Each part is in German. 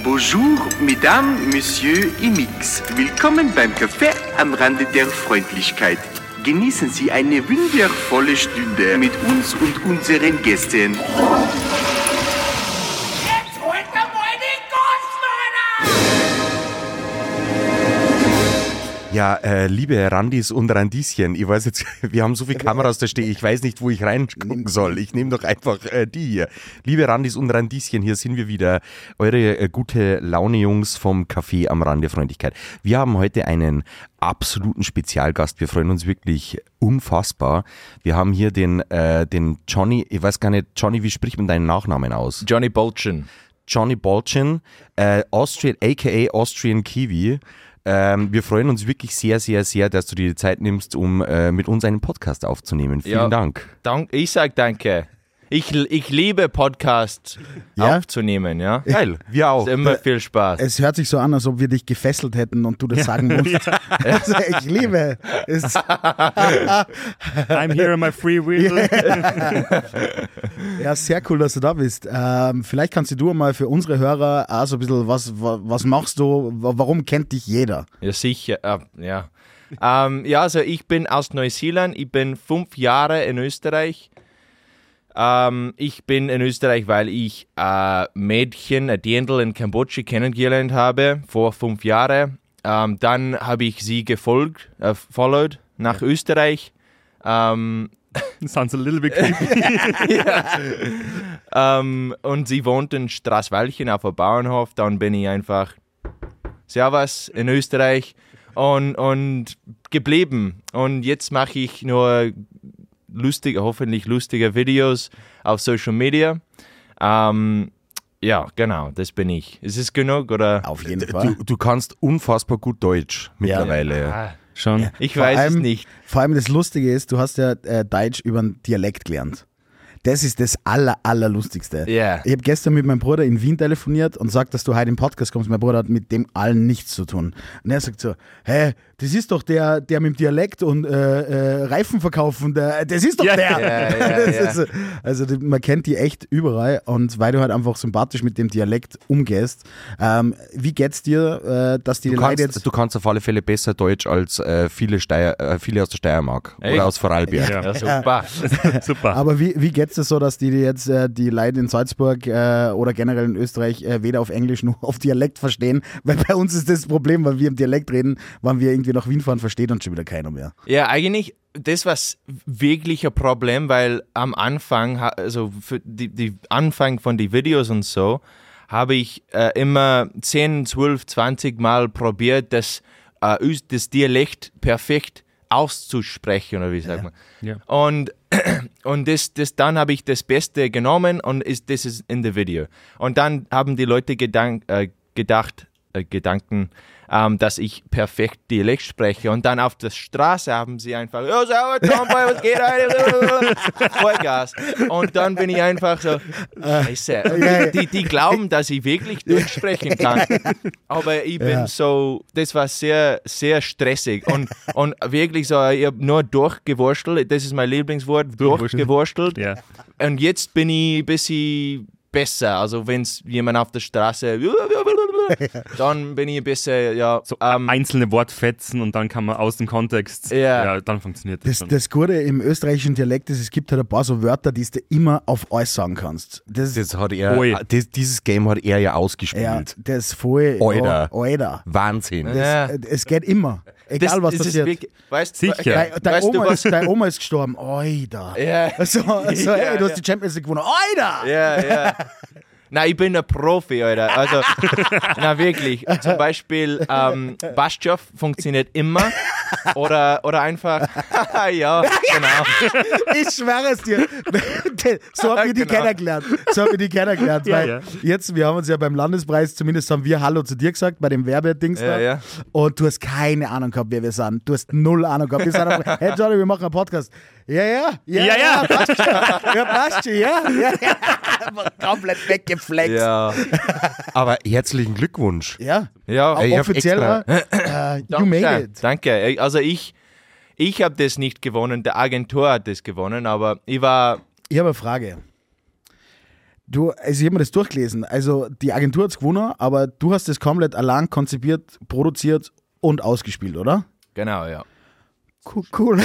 Bonjour, Mesdames, Monsieur Imix. Willkommen beim Café am Rande der Freundlichkeit. Genießen Sie eine wundervolle Stunde mit uns und unseren Gästen. Jetzt holt er mal den Großvater! Ja, liebe Randis und Randischen, ich weiß jetzt, wir haben so viele Kameras da stehen, ich weiß nicht, wo ich reingucken soll. Ich nehme doch einfach die hier. Liebe Randis und Randischen, hier sind wir wieder, eure gute Laune-Jungs vom Café am Rande Freundlichkeit. Wir haben heute einen absoluten Spezialgast, wir freuen uns wirklich unfassbar. Wir haben hier den Johnny, ich weiß gar nicht, Johnny, wie spricht man deinen Nachnamen aus? Johnny Bolchin. Johnny Bolchin, Austrian, aka Austrian Kiwi. Wir freuen uns wirklich sehr, sehr, sehr, dass du dir die Zeit nimmst, um mit uns einen Podcast aufzunehmen. Vielen Dank. Ich sag danke. Ich liebe Podcast aufzunehmen, ja. Geil, wir auch. Ist immer viel Spaß. Es hört sich so an, als ob wir dich gefesselt hätten und du das sagen musst. Also, ich liebe es. I'm here on my free will. Ja, sehr cool, dass du da bist. Vielleicht kannst du mal für unsere Hörer auch so ein bisschen, was machst du, warum kennt dich jeder? Ja, sicher, ja. Also ich bin aus Neuseeland, ich bin 5 Jahre in Österreich. Ich bin in Österreich, weil ich Mädchen, ein Dirndl in Kambodscha kennengelernt habe, vor 5 Jahren. Dann habe ich sie followed nach Österreich. Sounds a little bit creepy. Und sie wohnt in Straßwaldchen auf einem Bauernhof. Dann bin ich einfach Servus in Österreich und geblieben. Und jetzt mache ich nur hoffentlich lustige Videos auf Social Media. Ja, genau, das bin ich. Ist es genug, oder? Auf jeden Fall. Du kannst unfassbar gut Deutsch mittlerweile. Ja. Schon. Ja. Ich weiß es nicht. Vor allem das Lustige ist, du hast ja Deutsch über einen Dialekt gelernt. Das ist das Allerlustigste. Yeah. Ich habe gestern mit meinem Bruder in Wien telefoniert und sagt, dass du heute im Podcast kommst. Mein Bruder hat mit dem allen nichts zu tun. Und er sagt so, hey, das ist doch der mit dem Dialekt und Reifen verkaufen, das ist doch der. Also man kennt die echt überall und weil du halt einfach sympathisch mit dem Dialekt umgehst. Wie geht's dir, dass die Leute jetzt... Du kannst auf alle Fälle besser Deutsch als viele aus der Steiermark oder aus Vorarlberg. Ja, super. Super. Aber wie geht's dir so, dass die jetzt die Leute in Salzburg oder generell in Österreich weder auf Englisch noch auf Dialekt verstehen? Weil bei uns ist das Problem, weil wir im Dialekt reden, wenn wir irgendwie nach Wien fahren, versteht uns schon wieder keiner mehr. Ja, eigentlich, das war wirklich ein Problem, weil am Anfang, also für die Anfang von den Videos und so, habe ich immer 10, 12, 20 Mal probiert, das Dialekt perfekt auszusprechen, oder wie sagt man. Ja. Und dann habe ich das Beste genommen und das ist in the Video. Und dann haben die Leute Gedanken, dass ich perfekt Dialekt spreche. Und dann auf der Straße haben sie einfach, ja, was geht heute? Vollgas. Und dann bin ich einfach so, Scheiße. Die glauben, dass ich wirklich Deutsch sprechen kann. Aber ich bin so, das war sehr, sehr stressig. Und wirklich so, ich habe nur durchgewurstelt, das ist mein Lieblingswort, durchgewurstelt. Ja. Und jetzt bin ich ein bisschen besser. Also wenn es jemand auf der Straße dann bin ich ein bisschen, einzelne Wortfetzen und dann kann man aus dem Kontext, dann funktioniert das schon. Das Gute im österreichischen Dialekt ist, es gibt halt ein paar so Wörter, die du immer auf alles sagen kannst. Dieses Game hat er ja ausgespielt. Ja, das ist voll... Alter. Wahnsinn. Es geht immer. Egal was passiert. Sicher. Deine Oma ist gestorben. Alter. Ja. So, hey, du hast die Champions League gewonnen. Alter! Ja. Nein, ich bin ein Profi, Alter. Also, na wirklich. Zum Beispiel, Baschow funktioniert immer. Oder einfach, ja, genau. Ich schwöre es dir. So haben wir die kennengelernt. Weil jetzt, wir haben uns ja beim Landespreis, zumindest haben wir Hallo zu dir gesagt, bei dem Werbedings da. Ja. Und du hast keine Ahnung gehabt, wer wir sind. Du hast null Ahnung gehabt. Wir sind einfach, hey Johnny, wir machen einen Podcast. Ja. Passt schon. Ja. Komplett weggeflext. Ja. Aber herzlichen Glückwunsch. Ja. Ja. Auch offiziell. You made it. Danke. Also ich habe das nicht gewonnen, der Agentur hat das gewonnen, aber ich war... Ich habe eine Frage. Also ich habe mir das durchgelesen. Also die Agentur hat es gewonnen, aber du hast das komplett allein konzipiert, produziert und ausgespielt, oder? Genau, ja. Cool.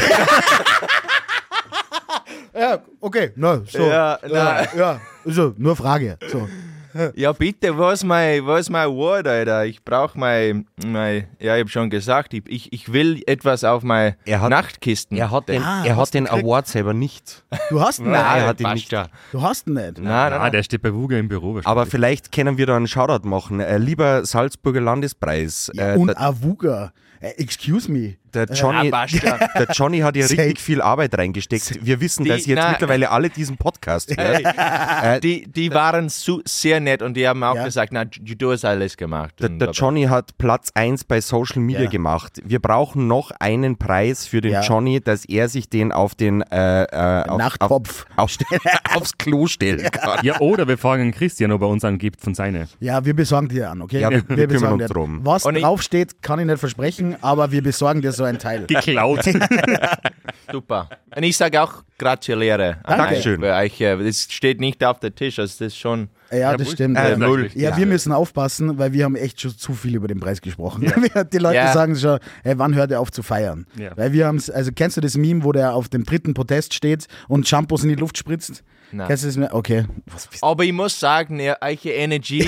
Ja, okay. No, so. Ja, Ja, also nur Frage. So. Ja, bitte, wo ist mein Wort, Alter? Ich brauche mein, ich habe schon gesagt, ich will etwas auf meine Nachtkisten. Er hat den Award selber nicht. Du hast ihn nicht. Er hat ihn nicht. Du hast ihn nicht. Nein. Der steht bei Wuga im Büro. Aber vielleicht können wir da einen Shoutout machen. Lieber Salzburger Landespreis. Und Awuga. Excuse me. Der Johnny hat ja Say- richtig viel Arbeit reingesteckt. Wir wissen, dass jetzt mittlerweile alle diesen Podcast hören. Die waren sehr nett und die haben auch Ja. gesagt, na, du hast alles gemacht. Der Johnny hat Platz 1 bei Social Media gemacht. Wir brauchen noch einen Preis für den Johnny, dass er sich den auf den Nachtkopf. aufs Klo stellen kann. Ja, oder wir fragen Christian, ob er uns einen gibt von seine. Ja, wir besorgen dir an, okay? Ja, wir kümmern besorgen uns dir. drum. Was Und draufsteht, kann ich nicht versprechen, aber wir besorgen dir so ein Teil. Geklaut. Super. Und ich sage auch gratuliere. Dankeschön. Für euch. Das steht nicht auf der Tisch, also das ist schon... Ja, das stimmt. null. Ja, wir müssen aufpassen, weil wir haben echt schon zu viel über den Preis gesprochen. Die Leute sagen schon, hey, wann hört er auf zu feiern? Ja. Weil wir haben also kennst du das Meme, wo der auf dem 3. Podest steht und Shampoos in die Luft spritzt? Nein. Kennst du das mehr? Okay. Aber ich muss sagen, eure Energie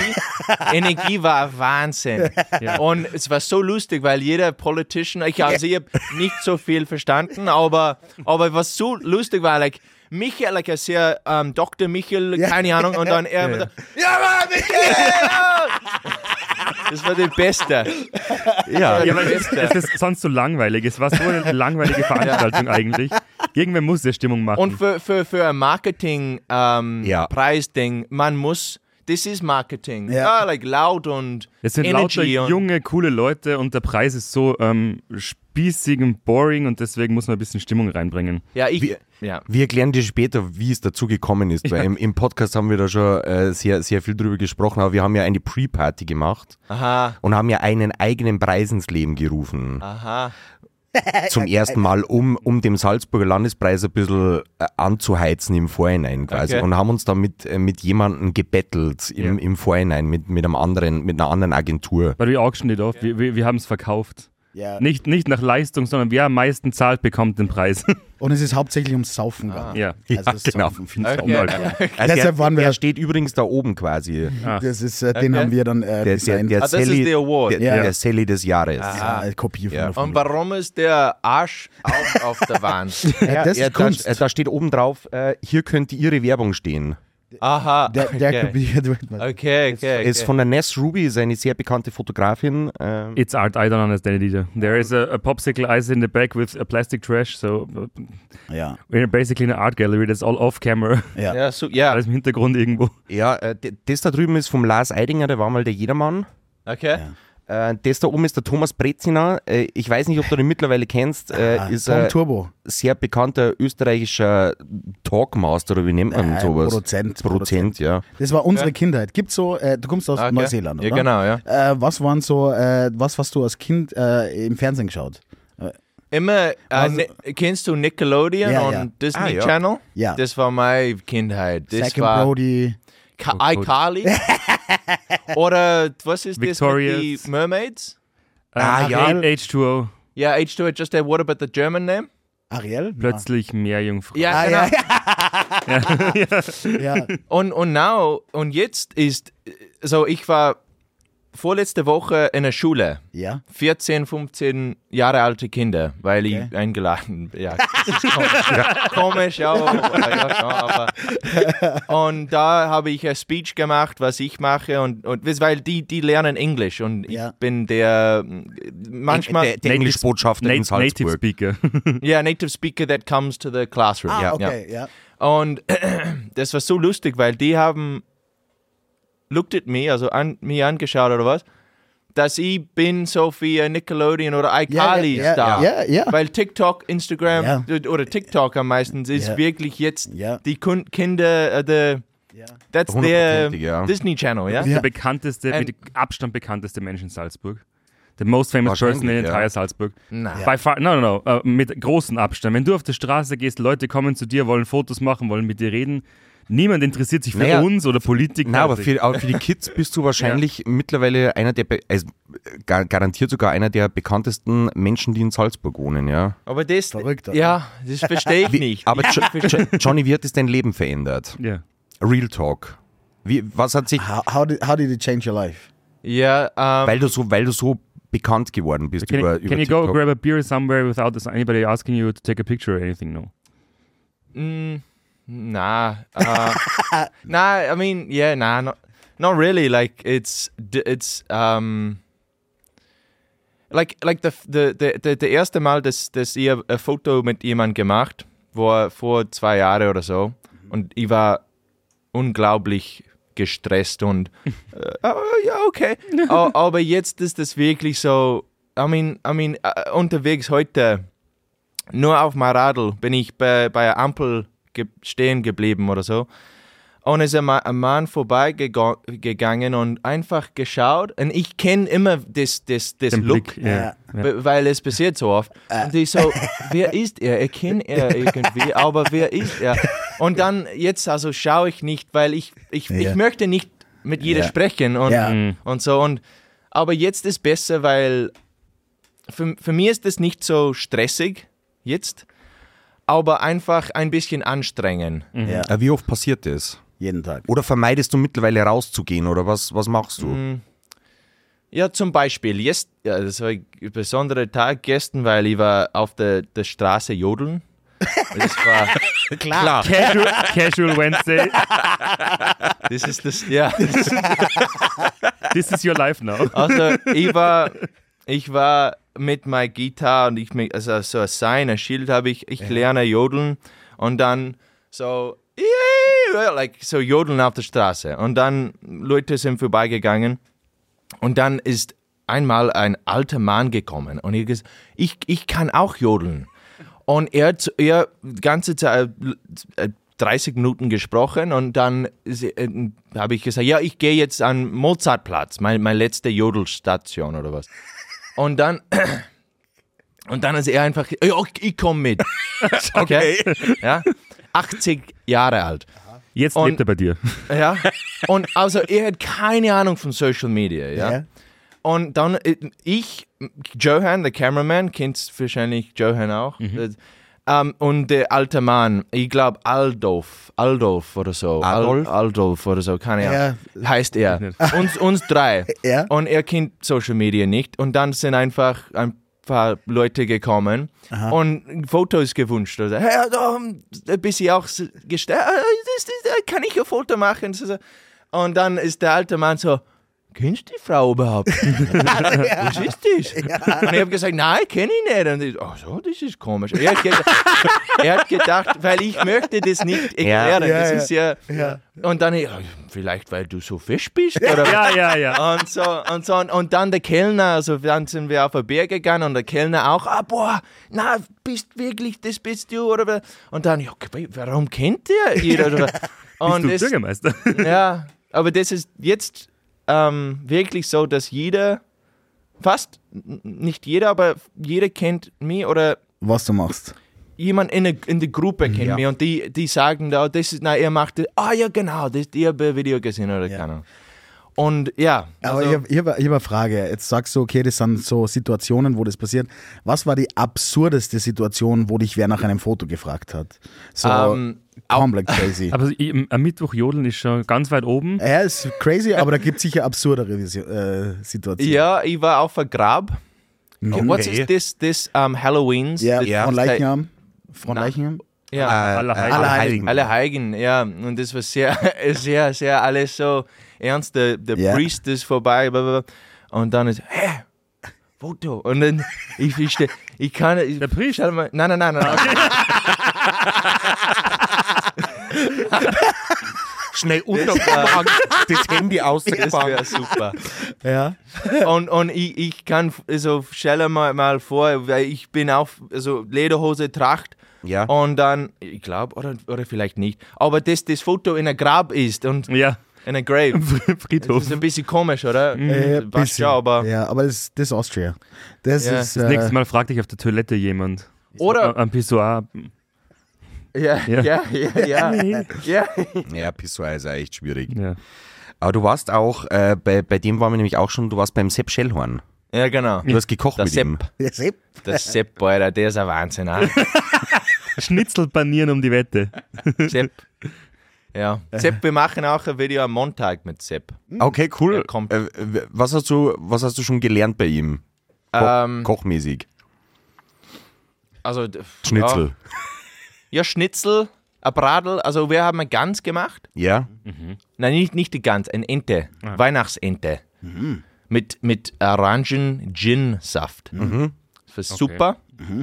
war Wahnsinn. Ja. Und es war so lustig, weil jeder Politician, ich habe nicht so viel verstanden, aber was so lustig war, Michael, sehr Dr. Michael, keine Ahnung, und dann er wieder, ja Mann, Michael! Das war der Beste. Ja, Ja, weil es ist sonst so langweilig. Es war so eine langweilige Veranstaltung eigentlich. Irgendwer muss ja Stimmung machen. Und für ein Marketing Preisding, man muss, das ist Marketing. Ja. Laut und es sind Energy lauter und junge, coole Leute und der Preis ist so spießig und boring und deswegen muss man ein bisschen Stimmung reinbringen. ja, wir erklären dir später, wie es dazu gekommen ist, weil im Podcast haben wir da schon sehr, sehr viel drüber gesprochen, aber wir haben ja eine Pre-Party gemacht und haben ja einen eigenen Preis ins Leben gerufen. Aha. Zum ersten Mal, um dem Salzburger Landespreis ein bisschen anzuheizen im Vorhinein quasi. Okay. Und haben uns da mit jemandem gebettelt im Vorhinein, mit einer anderen Agentur. Weil wir auctioned it off, wir haben es verkauft. Ja. Nicht nach Leistung, sondern wer am meisten zahlt, bekommt den Preis. Und es ist hauptsächlich ums Saufen gegangen. Ja. Also das genau. Saufen. Okay. Also Deshalb waren wir- er steht übrigens da oben quasi. Das ist, den haben wir dann designt. Der das ist Sally, der Award. der Sally des Jahres. Eine Kopie von der Und Formel. warum ist der Arsch auch auf der Wand? Das ist Kunst. Da steht oben drauf, hier könnte Ihre Werbung stehen. Aha. Der kopiert. Okay. Ist von der Ness Ruby, ist eine sehr bekannte Fotografin. It's art, I don't understand it either. There is a popsicle ice in the back with a plastic trash, so Ja. we're basically in an art gallery that's all off camera. Ja, ja. Alles im Hintergrund irgendwo. Ja, das da drüben ist vom Lars Eidinger, der war mal der Jedermann. Okay. Das da oben ist der Thomas Brezina. Ich weiß nicht, ob du den mittlerweile kennst. Ist Tom ein Turbo. sehr bekannter österreichischer Talkmaster, oder wie nennt man sowas? Produzent, ja. Das war unsere Kindheit. Gibt's so, du kommst aus Okay. Neuseeland, oder? Ja, genau, ja. Was waren so, was hast du als Kind im Fernsehen geschaut? Immer, Also- kennst du Nickelodeon Ja, und ja. Disney ja. Channel? Ja. Das war meine Kindheit. Das Zack and war Brody. iCarly. Oder was ist Victorious. das mit die Mermaids? ja. H2O, Ja, H2O, just a what about the German name? Ariel? plötzlich Meerjungfrau. Ja, Ah, genau. Ja. Und jetzt ist, so ich war vorletzte Woche in der Schule. Ja. 14, 15 Jahre alte Kinder, weil ich eingeladen bin. Ja, das ist komisch, ja, aber und da habe ich ein Speech gemacht, was ich mache und weil die lernen Englisch und ich bin der manchmal Der Englischbotschafter in Native Salzburg. Speaker. native speaker that comes to the classroom. Ah, ja. okay, ja. Und das war so lustig, weil die haben looked at me, also mir angeschaut oder was, dass ich bin so wie Nickelodeon oder iCarly Star. Ja. Weil TikTok, Instagram oder TikTok am meisten ist wirklich jetzt die Kinder, that's their 100%, ja. Disney Channel, ja? Der bekannteste, mit Abstand bekannteste Mensch in Salzburg. The most famous person in entire Salzburg. Nein. By far, no, mit großem Abstand. Wenn du auf der Straße gehst, Leute kommen zu dir, wollen Fotos machen, wollen mit dir reden. niemand interessiert sich für Naja, uns oder Politiker. Nein, aber für die Kids bist du wahrscheinlich mittlerweile einer der, also garantiert sogar einer der bekanntesten Menschen, die in Salzburg wohnen, ja. Aber das, Verrückt, oder? ja, das verstehe ich nicht. Aber Johnny, wie hat es dein Leben verändert? Ja. Real Talk. Was hat sich, How did it change your life? Ja, weil du so bekannt geworden bist Can, über can you go TikTok? grab a beer somewhere without anybody asking you to take a picture or anything? No. nah, nah. I mean, yeah, nah, not really. Like it's like the erste Mal, dass ich ein Foto mit jemandem gemacht, war vor 2 Jahren oder so, und ich war unglaublich gestresst und ja, okay. Aber jetzt ist das wirklich so, I mean, unterwegs heute, nur auf meinem Radl bin ich bei einer Ampel stehen geblieben oder so. Und es ist ein Mann vorbeigegangen und einfach geschaut. Und ich kenne immer das Look, Blick, ja. weil es passiert so oft. Und ich so, wer ist er? Ich kenne er irgendwie, aber wer ist er? Und dann jetzt also schaue ich nicht, weil ich möchte nicht mit jeder sprechen und so. Aber jetzt ist besser, weil für mich ist das nicht so stressig jetzt, aber einfach ein bisschen anstrengend. Ja. Wie oft passiert das? Jeden Tag. Oder vermeidest du mittlerweile rauszugehen oder was machst du? Ja, zum Beispiel, das war ein besonderer Tag gestern, weil ich war auf der Straße jodeln. Das war Klar. Casual Wednesday. das ist das, ja. This is your life now. Also ich war mit meiner Gitarre und also so ein Sign, ein Schild habe ich lerne jodeln und dann so like so jodeln auf der Straße und dann Leute sind vorbeigegangen und dann ist einmal ein alter Mann gekommen und ich kann auch jodeln und er die ganze Zeit 30 Minuten gesprochen und dann habe ich gesagt, ja, ich gehe jetzt an Mozartplatz, meine letzte Jodelstation oder was. Und dann ist er einfach, ja, ich komme mit. Okay. Ja, 80 Jahre alt. Jetzt lebt er bei dir. Ja, und also er hat keine Ahnung von Social Media, ja. Ja. Und dann Johan, der Cameraman, kennt wahrscheinlich Johan auch. Und der alte Mann, ich glaube Aldolf oder so. Adolf? Aldolf oder so, keine Ahnung. Heißt er. Uns 3. Ja. Und er kennt Social Media nicht. Und dann sind einfach ein paar Leute gekommen und Fotos gewünscht. Also, hey, ein bisschen auch gestellt, kann ich ein Foto machen? Und dann ist der alte Mann so, kennst du die Frau überhaupt? Was ist das? Ja. Und ich habe gesagt, nein, kenne ich nicht. Und ich, ach so, das ist komisch. Er hat gedacht, weil ich möchte das nicht erklären. Das ist ja. Und dann, vielleicht weil du so fisch bist? Oder? Ja. Und dann der Kellner, also dann sind wir auf ein Bier gegangen und der Kellner auch, bist du? Oder? Und dann, warum kennt ihr jeder? Und Bist du Bürgermeister? Ja, aber das ist jetzt wirklich so, dass fast nicht jeder, aber jeder kennt mich oder Was du machst. jemand in der Gruppe kennt mich und die sagen da, er macht das, ja genau, ich habe ein Video gesehen oder keine Ahnung. Und ja. Aber Also, ich hab eine Frage. Jetzt sagst du, okay, das sind so Situationen, wo das passiert. Was war die absurdeste Situation, wo dich wer nach einem Foto gefragt hat? So komplett crazy. Aber am Mittwoch jodeln ist schon ganz weit oben. Ja, ist crazy, aber da gibt es sicher absurdere Situationen. ja, ich war auf ein Grab. What is this Halloweens? Ja, von Leichnam. Von Na. Leichnam. Ja. Allerheiligen. Alle Heiligen, ja. Und das war sehr, sehr, sehr alles so ernst. Der Priest ist vorbei. Blablabla. Und dann ist, Foto. Und dann, ich kann... Der Priest? Nein. Okay. Schnell untergebracht, das Handy Das ausgefahren. wäre super. Ja. Und ich kann, also stell mal vor, weil ich bin auf, also Lederhose, Tracht. Ja. Und dann, ich glaube, oder vielleicht nicht, aber dass das Foto in einem Grab ist und Ja, in einem Grave. Friedhof. Das ist ein bisschen komisch, oder? Passt bisschen. schon, aber... Ja, aber das ist Austria. Das Ja. ist... Das nächste Mal fragt dich auf der Toilette jemand. Oder- Am Pissoir. Ja. Ja, Pissoir ist auch echt schwierig. Ja. Aber du warst auch, bei dem waren wir nämlich auch schon, du warst beim Sepp Schellhorn. Ja, genau. Du hast gekocht Der mit ihm. Sepp. Ja, Sepp. Der Sepp, Alter, der ist ein Wahnsinn. Auch. Schnitzel panieren um die Wette. Sepp. Ja. Sepp, wir machen auch ein Video am Montag mit Sepp. Okay, cool. Er kommt. Was hast du schon gelernt bei ihm? Kochmäßig. Also, Schnitzel. Ja, Schnitzel, ein Bradel. Also, wir haben eine Gans gemacht. Ja? Nein, nicht die Gans, eine Ente. Weihnachtsente. Mit Orangen-Gin-Saft. Das war super.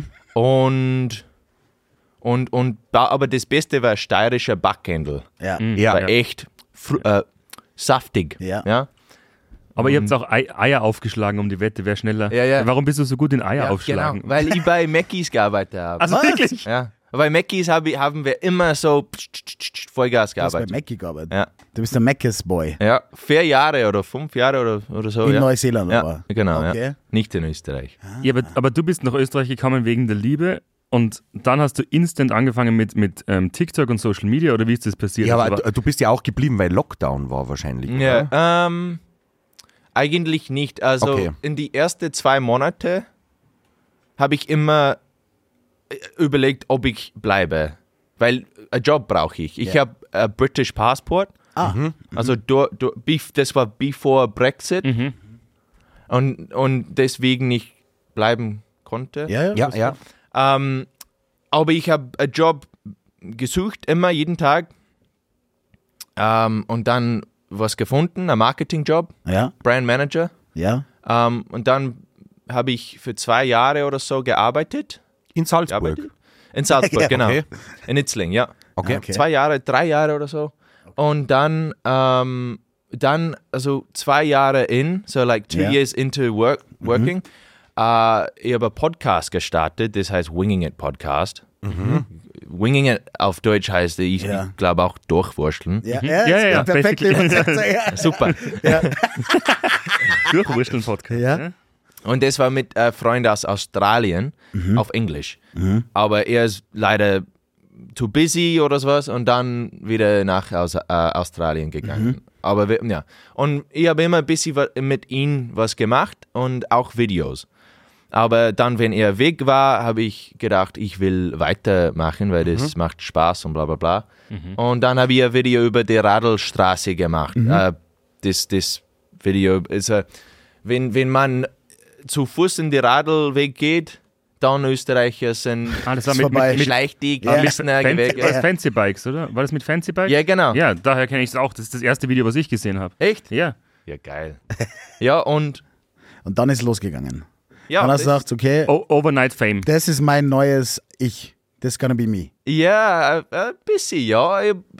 Aber das Beste war steirischer Backhändel. Ja. Ja. War echt saftig. Ja. Aber ihr habt auch Eier aufgeschlagen um die Wette, wer schneller. Ja. Warum bist du so gut in Eier aufschlagen? Genau, weil ich bei Mackies gearbeitet habe. Also wirklich? Ja. Bei Mackies haben wir immer so Vollgas Du hast bei gearbeitet. Mackie gearbeitet. Ja. Du bist der Mackes-Boy. Ja, 4 Jahre oder 5 Jahre oder so. In ja. Neuseeland, Ja, aber. genau. Okay. Ja. Nicht in Österreich. Ja, aber du bist nach Österreich gekommen wegen der Liebe und dann hast du instant angefangen mit TikTok und Social Media oder wie ist das passiert? Ja, Also, aber du bist ja auch geblieben, weil Lockdown war wahrscheinlich. Ja, oder? eigentlich nicht. Also Okay. in die ersten 2 Monate habe ich immer überlegt, ob ich bleibe. Weil einen Job brauche ich. Ich habe ein British Passport. Also das war before Brexit. Und deswegen nicht bleiben konnte. Ja. Aber ich habe einen Job gesucht, immer, jeden Tag. Und dann was gefunden, ein Marketingjob, Ja. Brand Manager. Ja. Und dann habe ich für 2 Jahre oder so gearbeitet. In Salzburg. In Salzburg, Ja, genau. okay. In Itzling, ja. Okay. 2 Jahre, 3 Jahre oder so. Und dann also 2 Jahre so like 2 Ja. years into working, ich habe einen Podcast gestartet, das heißt Winging It Podcast. Winging It auf Deutsch heißt, ich glaube auch durchwurschteln. Ja, Ja, perfekte basically. Übersetzung. Ja. Super. Durchwurschteln-Podcast. Ja. Und das war mit einem Freund aus Australien auf Englisch. Aber er ist leider too busy oder sowas und dann wieder nach Australien gegangen. Aber ja. Und ich habe immer ein bisschen mit ihm was gemacht und auch Videos. Aber dann, wenn er weg war, habe ich gedacht, ich will weitermachen, weil das macht Spaß und bla bla bla. Und dann habe ich ein Video über die Radlstraße gemacht. Das Video ist, wenn man zu Fuß in die Radlweg geht, dann Österreicher sind Das war vorbei. mit schlechtig, Ja. wissen Fancy Bikes, oder? War das mit Fancy Bikes? Ja, genau. Ja, daher kenne ich es auch. Das ist das erste Video, was ich gesehen habe. Echt? Ja. Ja, geil. Ja, und Und dann ist es losgegangen. ja, Dann hast du gesagt, okay, Overnight Fame. das ist mein neues Ich. That's gonna be me. ja, ein bisschen, ja.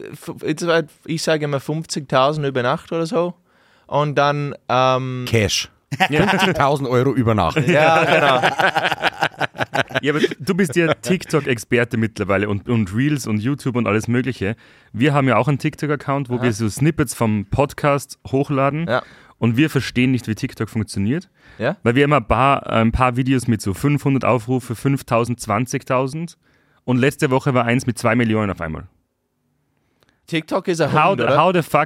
Ich sage immer 50.000 über Nacht oder so. Und dann, Cash. 50.000 Euro über Nacht. ja, genau. Ja, aber du bist ja TikTok-Experte mittlerweile und Reels und YouTube und alles Mögliche. Wir haben ja auch einen TikTok-Account, wo wir so Snippets vom Podcast hochladen. Ja. Und wir verstehen nicht, wie TikTok funktioniert. Ja? Weil wir immer ein paar Videos mit so 500 Aufrufe, 5.000, 20.000. Und letzte Woche war eins mit 2 Millionen auf einmal. TikTok ist ein Hund, oder? How the fuck?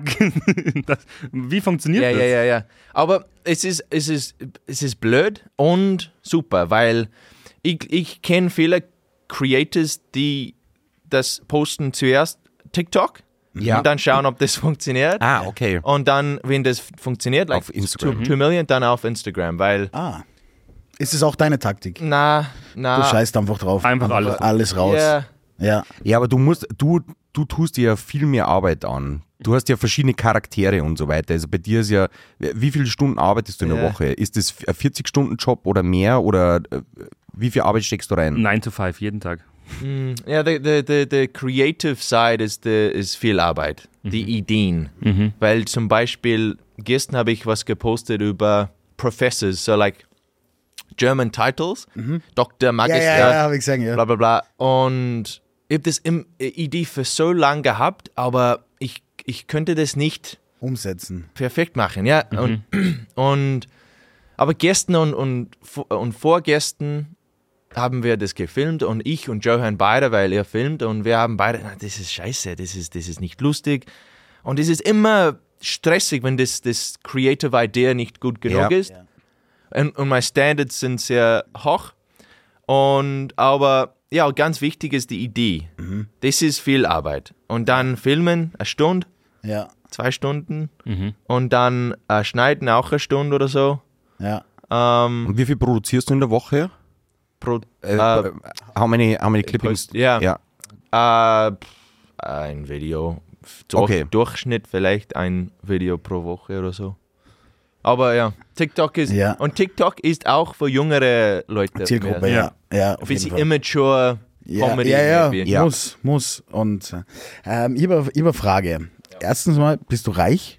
Wie funktioniert das? Ja. Aber es ist blöd und super, weil ich kenne viele Creators, die das posten zuerst TikTok Ja. und dann schauen, ob das funktioniert. Ah, okay. Und dann, wenn das funktioniert, like Auf Instagram. 2 Million, dann auf Instagram, weil Ist es auch deine Taktik? na, Du scheißt einfach drauf. Einfach alles. raus. ja, Ja. Ja, aber du tust dir ja viel mehr Arbeit an. Du hast ja verschiedene Charaktere und so weiter. Also bei dir ist ja, wie viele Stunden arbeitest du in der Ja. Woche? Ist das ein 40-Stunden-Job oder mehr? Oder wie viel Arbeit steckst du rein? 9 to 5 jeden Tag. ja, the creative side ist viel Arbeit, die Ideen, weil zum Beispiel gestern habe ich was gepostet über Professors, so like German Titles, Doktor, Magister, Ja, habe ich gesehen, ja. bla bla bla. Und ich habe das Idee für so lange gehabt, aber ich könnte das nicht Umsetzen. perfekt machen, ja. Aber gestern und vorgestern haben wir das gefilmt und ich und Johan beide, weil er filmt und wir haben beide, das ist scheiße, das ist nicht lustig und es ist immer stressig, wenn das Creative Idea nicht gut genug ist und meine Standards sind sehr hoch aber ja, ganz wichtig ist die Idee. Das ist viel Arbeit und dann filmen eine Stunde, 2 Stunden und dann schneiden auch eine Stunde oder so. Ja. Und wie viel produzierst du in der Woche? How many clippings? Ja. Ein Video. Durchschnitt vielleicht ein Video pro Woche oder so. Aber ja, TikTok ist und TikTok ist auch für jüngere Leute. Zielgruppe, ja. Auf jeden Fall. Immature Comedy. Ja. Muss. Und ich habe eine Frage. Erstens mal, bist du reich?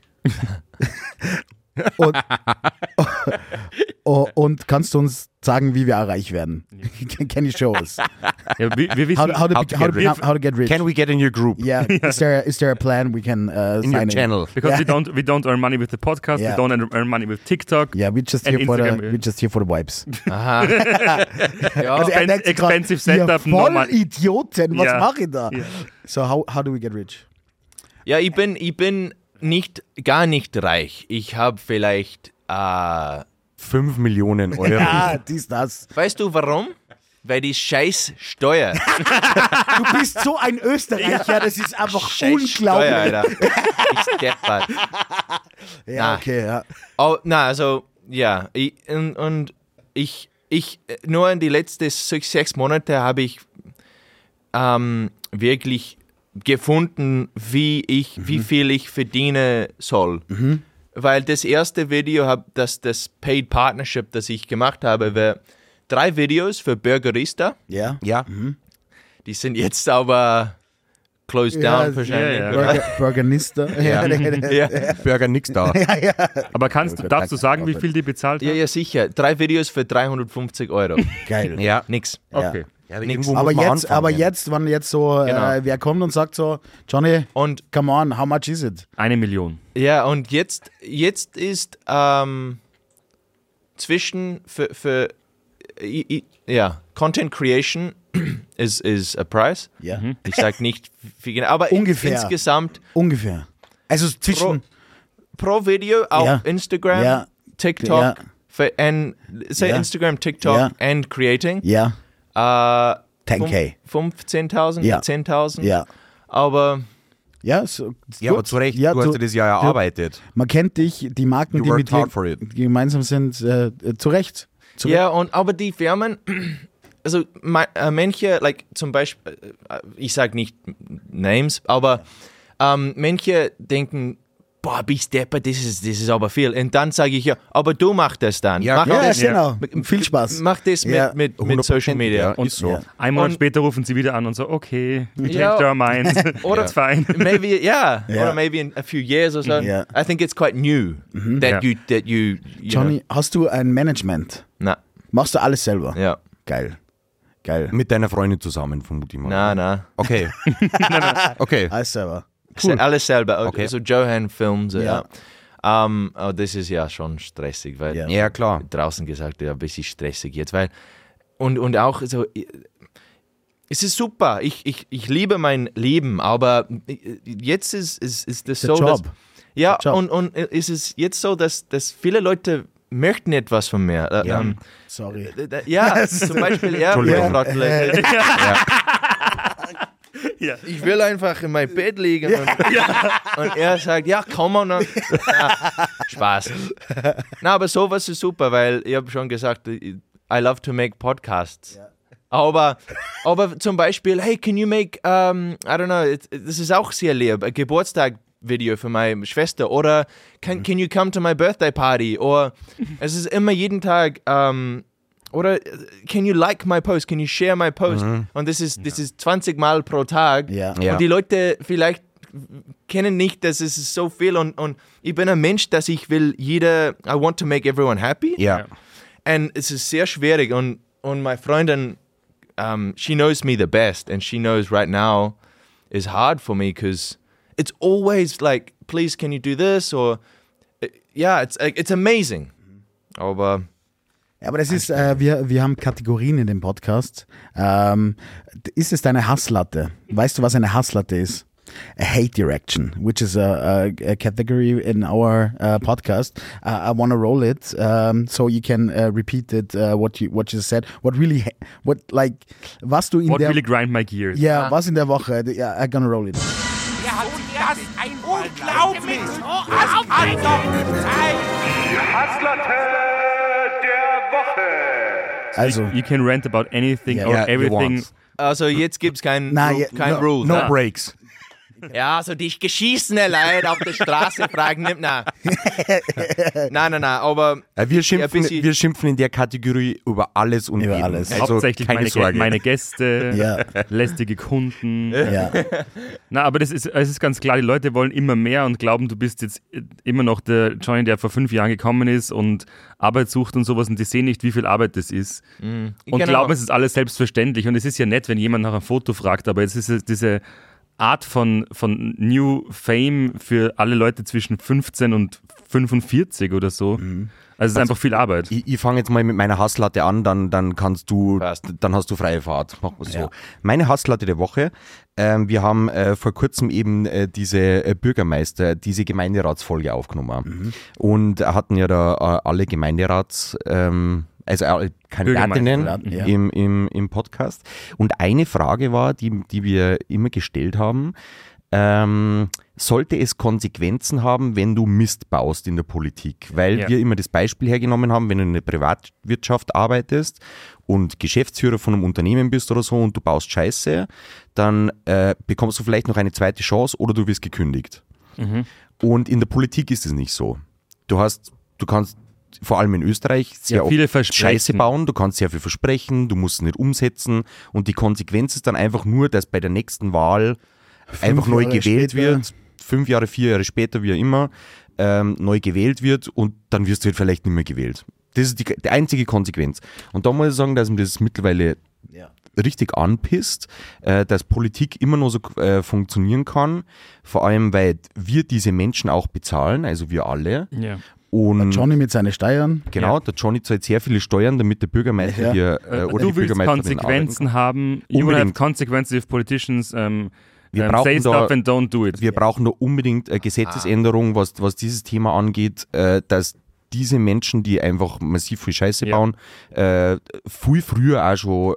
und kannst du uns sagen, wie wir reich werden? Can you show us? Ja, wir wissen, How to get rich? Can we get in your group? Yeah, is there a plan we can In your channel? because we don't earn money with the podcast, we don't earn money with TikTok. Yeah, we're just here for the vibes. Aha. Ja. Expensive setup. Voll Idioten, was Ja. mache ich da? Ja. So how do we get rich? Ja, ich bin gar nicht reich. Ich habe vielleicht 5 Millionen Euro. Ja, das. weißt du warum? Weil die scheiß Steuer. Du bist so ein Österreicher, das ist einfach Scheiß unglaublich. Steuer, Alter. Ich deppert. Ja, okay, ja. Oh, also, ja. Ich nur in die letzten 6 Monate habe ich wirklich gefunden, wie viel ich verdienen soll. Weil das erste Video, das Paid Partnership, das ich gemacht habe, war 3 Videos für Burgerista. Ja. Ja. Die sind jetzt aber closed down wahrscheinlich. Ja. Burgernister. Ja. Burger nix da. Aber darfst du sagen, wie viel die bezahlt haben? Ja, sicher. 3 Videos für 350 €. Geil. Ja. Nix. Okay. Ja, Nix. irgendwo Aber muss man jetzt, anfangen. wenn jetzt so Genau. wer kommt und sagt so, Johnny, Und come on, how much is it? 1 Million. ja, und jetzt ist zwischen für Content Creation is a price. Ja. Ich sag nicht wie genau, aber Ungefähr. insgesamt Ungefähr. Also zwischen, pro Video auf Ja. Instagram, Ja. TikTok, Ja. Ja. Instagram, TikTok Ja. and creating. ja, 10K. 15.000, Ja. 10.000. ja. Aber Ja, so, Ja, aber zu Recht, du hast dir das ja erarbeitet. Man kennt dich, die Marken, You die mit worked hard for dir it. gemeinsam sind, zu Recht. ja, aber die Firmen, also manche, like zum Beispiel, ich sage nicht Names, aber manche denken, boah, bist deppert, das ist aber viel. Und dann sage ich ja, aber du mach das dann. Ja, mach klar. das, genau. Viel Spaß. Mach das Ja, mit Social 100%, Media. ja, Und ist so. Ja. Einmal Und- später rufen sie wieder an und so, okay, we Ja. changed our minds. Oder- It's fine. Maybe, Ja. or maybe in a few years or so. Ja. I think it's quite new that Ja. you Johnny, hast du ein Management? na, Machst du alles selber? ja, Geil. Geil. Mit deiner Freundin zusammen, vermute ich mal. na. Okay. Okay. Alles selber. Alles selber. Okay. Also Johan Films, Ja. ja. Oh, das ist ja schon stressig, weil Ja. Ja, klar. draußen gesagt, ja, ein bisschen stressig jetzt, weil und auch so, es ist super, ich liebe mein Leben, aber jetzt ist das Der so, Job. dass, ja, Der Job. und ist es jetzt so, dass viele Leute möchten etwas von mir. Ja. Sorry. Ja, zum Beispiel, Entschuldigung. Trottel. Ja. Ich will einfach in mein Bett liegen und er sagt, ja, komm on. Ja, Spaß. Na, aber sowas ist super, weil ich habe schon gesagt, I love to make podcasts. Aber zum Beispiel, hey, can you make, I don't know, das ist auch sehr lieb, ein Geburtstag-Video für meine Schwester oder can you come to my birthday party oder es ist immer jeden Tag, oder can you like my post, can you share my post und das ist 20 Mal pro Tag Ja. Ja. und die Leute vielleicht kennen nicht, dass es ist so viel und ich bin ein Mensch, dass ich will I want to make everyone happy. Ja. Und es ist sehr schwierig und meine Freundin, she knows me the best and she knows right now is hard for me because it's always like, please, can you do this? Or, yeah, it's amazing. Aber, Aber das ist, wir haben Kategorien in dem Podcast. Ist es deine Hasslatte? Weißt du, was eine Hasslatte ist? A hate direction, which is a category in our podcast. I want to roll it, so you can repeat it. What you said. Was du in What der really grind my gears. ja, was in der Woche? Yeah, I'm gonna roll it. Er hat sich das unglaublich Also, You can rant about anything Yeah. or Yeah, you everything. want. Also jetzt gibt's kein no Rules. No ne? breaks. Ja, so die geschissene Leute auf der Straße fragen nicht, nein. Nein, aber Wir schimpfen, bisschen- wir schimpfen in der Kategorie über alles und Über jeden. alles. Also Hauptsächlich keine Sorge. meine Gäste, Ja. lästige Kunden. ja. Na, aber es ist ganz klar, die Leute wollen immer mehr und glauben, du bist jetzt immer noch der Johnny, der vor 5 Jahren gekommen ist und Arbeit sucht und sowas und die sehen nicht, wie viel Arbeit das ist. Und Genau. glauben, es ist alles selbstverständlich. Und es ist ja nett, wenn jemand nach einem Foto fragt, aber es ist diese Art von New Fame für alle Leute zwischen 15 und 45 oder so. Also es ist einfach viel Arbeit. Ich fange jetzt mal mit meiner Hasslatte an, dann kannst du, Passt. dann hast du freie Fahrt. Machen wir so. Ja. Meine Hasslatte der Woche. Wir haben vor kurzem eben diese Bürgermeister, diese Gemeinderatsfolge aufgenommen und hatten ja da alle Gemeinderats, also Kandidatinnen Bürgermeister, ja. im Podcast. Und eine Frage war, die wir immer gestellt haben. Sollte es Konsequenzen haben, wenn du Mist baust in der Politik? Weil Ja. wir immer das Beispiel hergenommen haben, wenn du in der Privatwirtschaft arbeitest und Geschäftsführer von einem Unternehmen bist oder so und du baust Scheiße, dann bekommst du vielleicht noch eine zweite Chance oder du wirst gekündigt. Und in der Politik ist es nicht so. Du kannst vor allem in Österreich sehr Ja, viele oft Versprechen. Scheiße bauen, du kannst sehr viel versprechen, du musst es nicht umsetzen und die Konsequenz ist dann einfach nur, dass bei der nächsten Wahl einfach neu Jahre gewählt später. wird, 5 Jahre, 4 Jahre später, wie auch immer, neu gewählt wird und dann wirst du halt vielleicht nicht mehr gewählt. Das ist die einzige Konsequenz. Und da muss ich sagen, dass mir das mittlerweile Ja. richtig anpisst, dass Politik immer noch so funktionieren kann, vor allem, weil wir diese Menschen auch bezahlen, also wir alle. Ja. Und Johnny mit seinen Steuern. genau, Ja. der Johnny zahlt sehr viele Steuern, damit der Bürgermeister Ja. hier oder Du die willst Bürgermeisterin Konsequenzen haben. You will have Unbedingt. consequences if politicians Wir brauchen say da- stuff and don't do it. Wir brauchen da unbedingt eine Gesetzesänderung, was dieses Thema angeht, dass diese Menschen, die einfach massiv viel Scheiße Ja. bauen, viel früher auch schon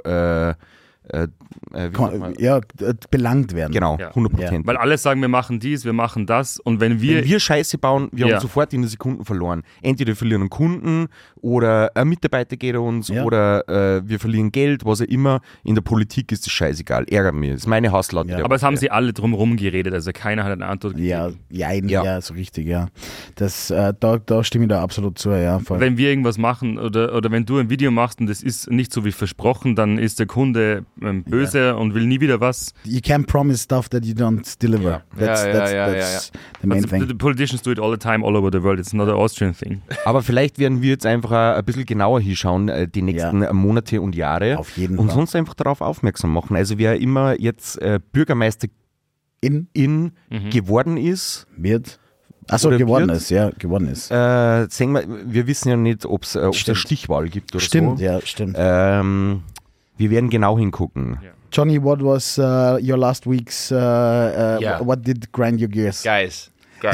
wie sagt man? Belangt werden. Genau, Ja. 100%. Weil alle sagen, wir machen dies, wir machen das. Und wenn Wenn wir Scheiße bauen, wir Ja. haben sofort in der Sekunde verloren. Entweder wir verlieren einen Kunden oder ein Mitarbeiter geht uns Ja. oder wir verlieren Geld, was auch immer. In der Politik ist das scheißegal. Ärgert mich. Das ist meine Hasslatte. Ja. der aber es Woche. haben sie alle drumherum geredet, also keiner hat eine Antwort gegeben. Ja, so richtig, ja. Das, da stimme ich da absolut zu, ja. Voll. Wenn wir irgendwas machen oder wenn du ein Video machst und es ist nicht so wie versprochen, dann ist der Kunde böse und will nie wieder was. You can't promise stuff that you don't deliver. That's the main Also, thing. the politicians do it all the time, all over the world. It's not an Austrian thing. Aber vielleicht werden wir jetzt einfach ein bisschen genauer hinschauen, die nächsten Monate und Jahre. Auf jeden und Fall. sonst einfach darauf aufmerksam machen. Also wer immer jetzt Bürgermeisterin geworden ist, Wird. Achso, Oder geworden wird? ist, ja, geworden ist. sagen wir wissen ja nicht, ob es eine Stimmt. Stichwahl gibt oder Stimmt, so. ja, stimmt. Wir werden genau hingucken. Ja. Johnny, what was your last week's, what did grind your gears? Guys.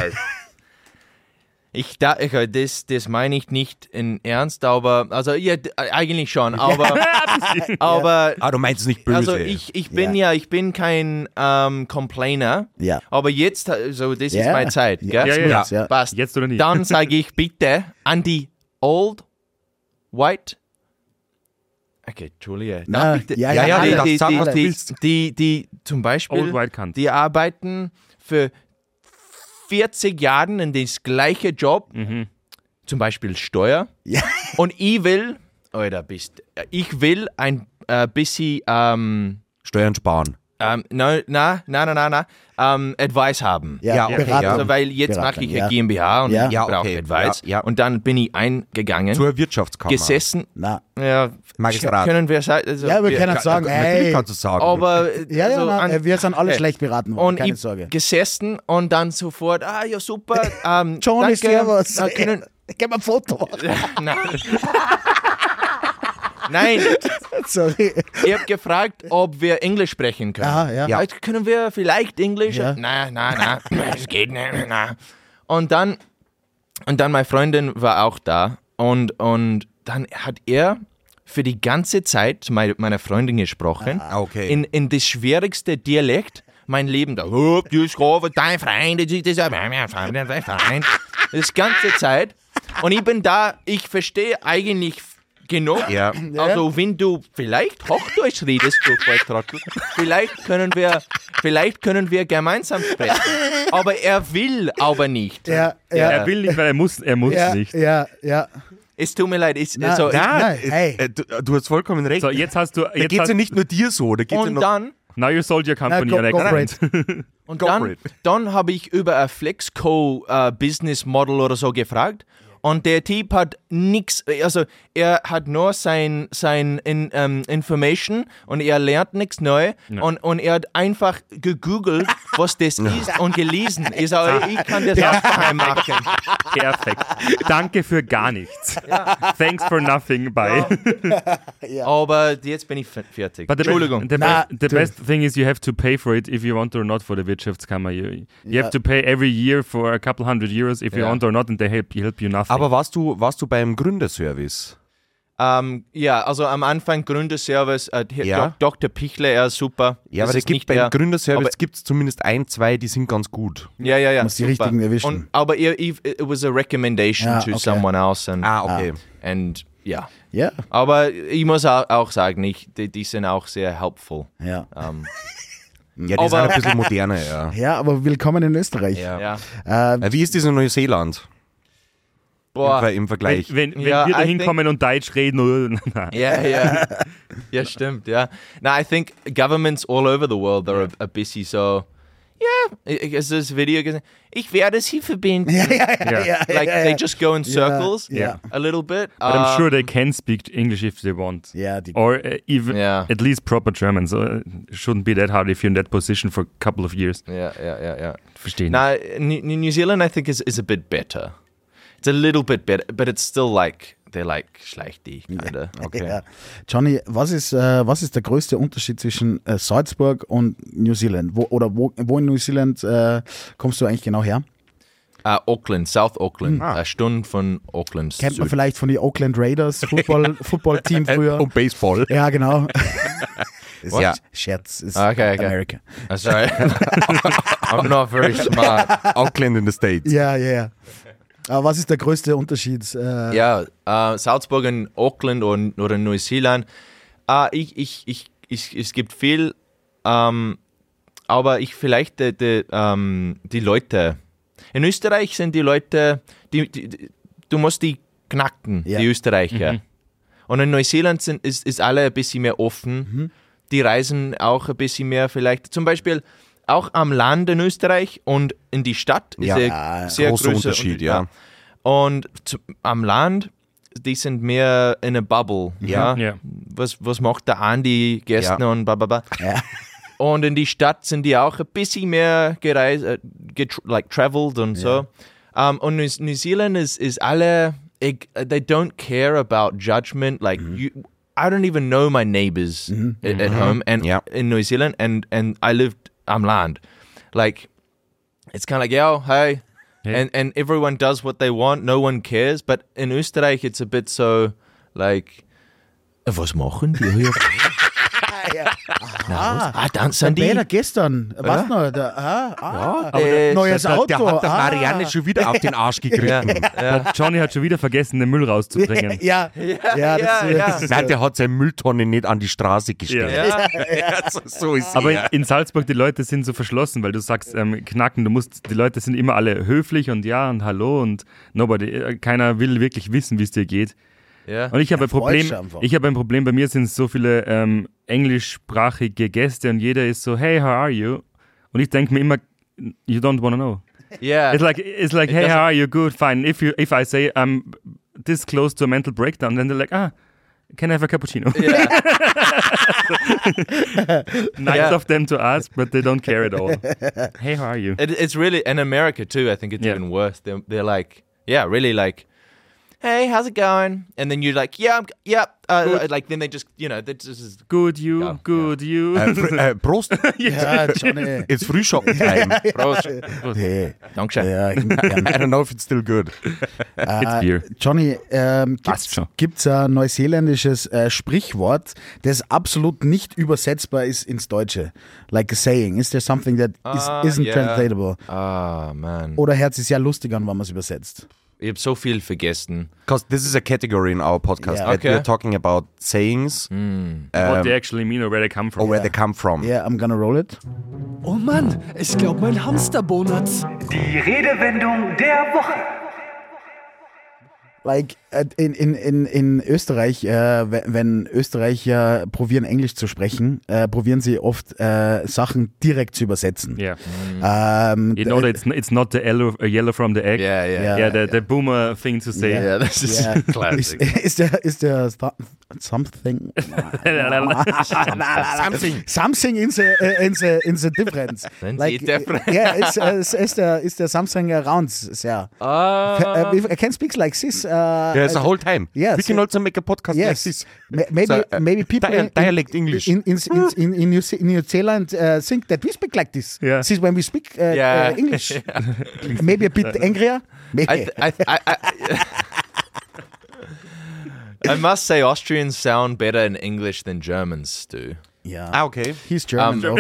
Das meine ich nicht in Ernst, aber, also ja, eigentlich schon, aber, Ah, du meinst es nicht böse. also ich bin kein Complainer, Ja. aber jetzt, also das Ja. ist meine Zeit, Ja, gell? Ja. Ja. Passt. Jetzt oder nie? Dann sage ich bitte an die Old White. Okay, Entschuldige. Na, Darf ich- ja, ja, alle. du darfst sagen, was du die, willst. die zum Beispiel, Old White Cunt. die arbeiten für 40 Jahren in das gleiche Job, zum Beispiel Steuer. Ja. Und ich will ein bisschen Steuern sparen. Advice haben. Ja, Ja, Beratung. Also, weil jetzt Beratung, mache ich ja. eine GmbH und Ja. ich Ja, brauche okay. Advice. Ja, ja. Und dann bin ich eingegangen, Zur Wirtschaftskammer. gesessen. Na. Ja, Magistrat. können wir sagen. Also, Ja, wir können sagen, Natürlich hey. kannst du sagen. aber Ja, ja, also na, wir sind alle okay. schlecht beraten worden, Und keine ich Sorge. gesessen und dann sofort, ja super, Johnny, danke. servus. Können, Gib mir ein Foto. Nein. Nein, Sorry. ich habe gefragt, ob wir Englisch sprechen können. Ja. Können wir vielleicht Englisch? Ja. Nein, das geht nicht. Na. Und dann meine Freundin war auch da und dann hat er für die ganze Zeit zu meiner Freundin gesprochen, Okay. in das schwierigste Dialekt, mein Leben da. Oh, du schraube, dein Freund, das ganze Zeit. Und ich bin da, ich verstehe eigentlich genug. Ja. Also wenn du vielleicht Hochdeutsch redest, du Volltrottel, vielleicht können wir gemeinsam sprechen. Aber er will aber nicht. Ja. Er will nicht, weil er muss nicht. Ja. Es tut mir leid. Nein, hey. Du hast vollkommen recht. So, jetzt hast du. Da geht es ja nicht nur dir so. Da geht's ja Und noch dann Now you sold your company go an for excellent. it. Und Go for dann, it. dann habe ich über ein Flexco Business Model oder so gefragt. Und der Typ hat nichts, also er hat nur sein Information und er lernt nichts neu. Und er hat einfach gegoogelt, was das ist und gelesen. Ich sage, ich kann das auch daheim machen. Perfekt. Danke für gar nichts. Thanks for nothing, bye. Aber jetzt bin ich fertig. But Entschuldigung. The best thing is you have to pay for it if you want or not for the Wirtschaftskammer. You have to pay every year for a couple hundred euros if you want or not, and they help you nothing. Aber warst du beim Gründerservice? Ja, also am Anfang Gründerservice, Ja. Dr. Pichler, er ist super. Ja, aber Das es ist gibt nicht beim der- Gründerservice aber- gibt es zumindest 1, 2, die sind ganz gut. Ja, Muss die super. richtigen erwischen. Aber it was a recommendation Ja, to okay. someone else. Okay. And ja. Ja. Aber ich muss auch sagen, die sind auch sehr helpful. Ja. Ja, die Aber- sind ein bisschen moderner, ja. Ja, aber willkommen in Österreich. Ja. Wie ist das in Neuseeland Boah. im Vergleich? wenn Ja, wir da I hinkommen und Deutsch reden, Ja, stimmt, ja. No, I think governments all over the world are a busy so. Ist das Video gesehen? Ich werde sie verbinden. Like they just go in circles Ja. a little bit. but I'm sure they can speak English if they want. Ja, die Or even Yeah. at least proper German. So it shouldn't be that hard if you're in that position for a couple of years. Yeah. Verstehen. Now, New Zealand, I think, is a bit better. It's a little bit better, but it's still like, they're like schlechtig, kinda. Okay. Ja. Johnny, was ist der größte Unterschied zwischen Salzburg und New Zealand? Wo in New Zealand kommst du eigentlich genau her? Auckland, South Auckland. Eine Stunde von Auckland. Kennt man Süd. vielleicht von den Oakland Raiders, Football-Team früher? Und Baseball. Ja, genau. What? Ja. Scherz, ist Okay. America. Sorry. I'm not very smart. Auckland in the States. Ja. Aber was ist der größte Unterschied? Ja, Salzburg und Auckland oder Neuseeland. Es gibt viel, aber vielleicht die Leute. In Österreich sind die Leute, du musst die knacken, Ja. die Österreicher. Und in Neuseeland ist alle ein bisschen mehr offen. Die reisen auch ein bisschen mehr vielleicht. Zum Beispiel auch am Land in Österreich und in die Stadt ist Ja, ein sehr großer großer Unterschied, ja. Und am Land, die sind mehr in a bubble. Ja. Ja. Was macht der Andi gestern Ja. und bla bla bla. Ja. Und in die Stadt sind die auch ein bisschen mehr gereist, traveled und so. Und New Zealand ist alle, they don't care about judgment. Like, I don't even know my neighbors at home and Ja. in New Zealand and I lived am Land. Like, it's kind of like, yo, hey. And everyone does what they want, no one cares. But in Österreich, it's a bit so, like, was machen die hier? Dann sind Peter die. gestern, was noch? Neues Der Auto. hat der Marianne schon wieder auf den Arsch gegriffen. Johnny hat schon wieder vergessen, den Müll rauszubringen. Ja. Nein, der hat seine Mülltonne nicht an die Straße gestellt. Ja. So ist Aber er. in Salzburg, die Leute sind so verschlossen, weil du sagst, knacken, die Leute sind immer alle höflich und ja und hallo und keiner will wirklich wissen, wie es dir geht. Ja. Und ich habe ein Problem, freut sich einfach. bei mir sind so viele englischsprachige Gäste und jeder ist so, hey, how are you? Und ich denke mir immer, you don't want to know. Yeah. It's like, hey, doesn't- how are you? Good, fine. If I say I'm this close to a mental breakdown, then they're like, can I have a cappuccino? Yeah. Nice Yeah. of them to ask, but they don't care at all. Hey, how are you? It's really in America too. I think it's Yeah. even worse. They're like, yeah, really like. hey, how's it going? And then you're like, yeah, like then they just, this is Good you, Ja, good you. Prost, Ja, Johnny. it's Frühschoppen-Time. Prost. Hey. Dankeschön. Ja, I don't know if it's still good. It's beer. Johnny, Passt schon. gibt es ein neuseeländisches Sprichwort, das absolut nicht übersetzbar ist ins Deutsche? Like a saying. Is there something that isn't yeah. translatable? Ah, man. Oder hört sich sehr lustig an, wenn man es übersetzt? Ich habe so viel vergessen. Because this is a category in our podcast. Yeah. Right? Okay. We're talking about sayings What they actually mean or where they come from. or where they come from. Yeah, I'm gonna roll it. Oh Mann, ich glaube, mein Hamster bonert. Die Redewendung der Woche. Like in Österreich, wenn Österreicher probieren Englisch zu sprechen, probieren sie oft Sachen direkt zu übersetzen. Yeah. You know that it's not the yellow from the egg. Yeah. Yeah, the boomer thing to say. Yeah, this is Yeah. classic. Ist der something? Something in the difference. Then the difference. Yeah, is there something around there? I can speak like this. There's a whole time. Yes. We can also make a podcast like this. Maybe So, maybe people dialect English. in New Zealand think that we speak like this. Yeah. This is when we speak Yeah. English. Maybe a bit angrier. Maybe. I must say Austrians sound better in English than Germans do. yeah. Ah, okay. He's German though.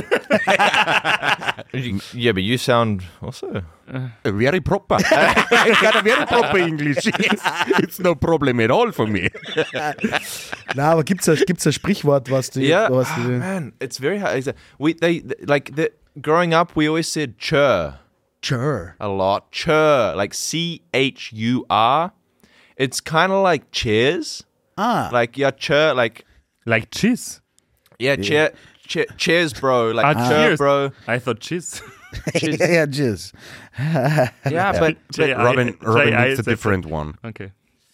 Yeah, but you sound also. Very proper. I got a very proper English. Yes. It's no problem at all for me. Na, aber gibt's ein Sprichwort, was du Man, it's very hard. Growing up, we always said chur Sure. a lot. Chur, like CHUR. It's kind of like cheers. Like chur, like Like cheese. cheers, bro. Like chur, cheers. bro. I thought cheese. Yeah, jizz. Yeah, but Robin I needs a said different one. Okay.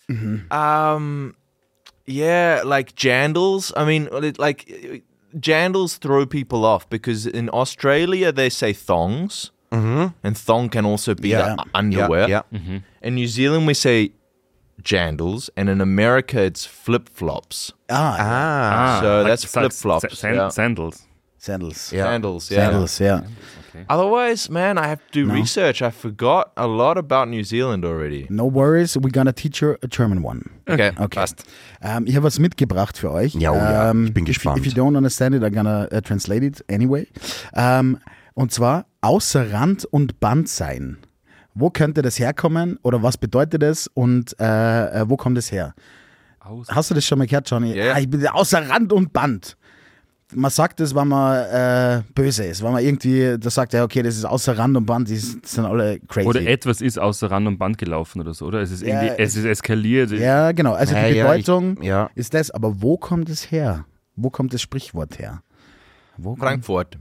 yeah, like jandals. I mean, jandals throw people off because in Australia they say thongs, and thong can also be Yeah. the underwear. Yeah. In New Zealand we say jandals, and in America it's flip flops. So that's flip-flops, yeah. Sandals. Sandals. Sandals, yeah. Sandals, yeah. Otherwise, man, I have to do research. I forgot a lot about New Zealand already. No worries, we're gonna teach you a German one. Okay, Okay. passt. Ich habe was mitgebracht für euch. Ja, ich bin If gespannt. you don't understand it, I'm gonna translate it anyway. Und zwar außer Rand und Band sein. Wo könnte das herkommen oder was bedeutet es und wo kommt es her? Hast du das schon mal gehört, Johnny? Ja. Ich bin außer Rand und Band. Man sagt das, wenn man böse ist, wenn man irgendwie das sagt, ja okay, das ist außer Rand und Band, die sind alle crazy. Oder etwas ist außer Rand und Band gelaufen oder so, oder? Es ist Ja, irgendwie, es ist eskaliert. Ja, genau. Also die Ja, Bedeutung ja. ist das, aber wo kommt es her? Wo kommt das Sprichwort her? Wo kommt Frankfurt.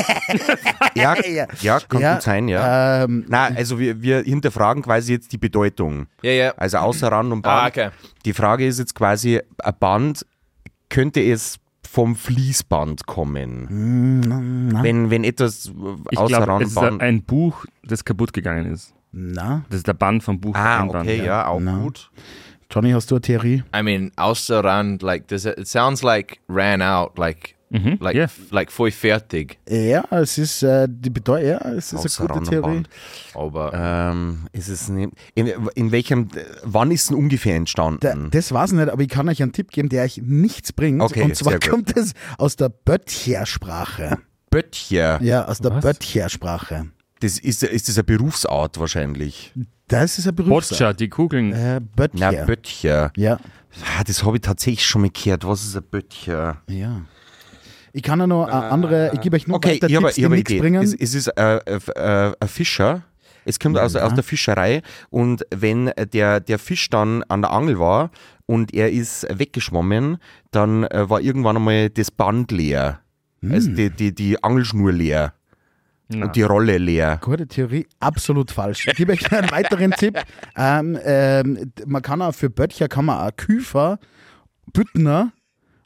Ja, Ja. ja, kann Ja, gut sein, ja. ähm, Na, also wir hinterfragen quasi jetzt die Bedeutung. Ja. Also außer Rand und Band. Okay. Die Frage ist jetzt quasi, ein Band, könnte es vom Fließband kommen? Wenn etwas Ich außer glaube, Rand es und ist Band... ein Buch, das kaputt gegangen ist. Na, Das ist der Band vom Buch. Ah, ein Band. okay, ja, auch Na. gut. Johnny, hast du eine Theorie? I mean, außer Rand, like, it sounds like ran out, like yeah. like voll fertig. Ja, es ist die Bedeutung, ja, es ist Außer eine gute Rand und Theorie. Band. Aber Ist es nicht, in welchem, wann ist es ungefähr entstanden? Das weiß ich nicht, aber ich kann euch einen Tipp geben, der euch nichts bringt. Okay, und zwar sehr gut. kommt es aus der Böttcher-Sprache. Böttcher. Ja, aus der Was? Böttcher-Sprache. Ist das eine Berufsart wahrscheinlich? Das ist ein Berufsart. Boccia, die Kugeln. Böttcher. Na, Böttcher. Ja, Das habe ich tatsächlich schon mal gehört. Was ist ein Böttcher? ja. Ich kann ja noch andere, ich gebe euch nur Okay, weiter ich habe Tipps, die eine nichts Idee. bringen. Es ist ein Fischer. Es kommt aus der Fischerei und wenn der Fisch dann an der Angel war und er ist weggeschwommen, dann war irgendwann einmal das Band leer. Also die Angelschnur leer. Na. Und die Rolle leer. Gute Theorie, absolut falsch. Ich gebe euch einen weiteren Tipp. Man kann auch für Böttcher kann man auch Küfer, Büttner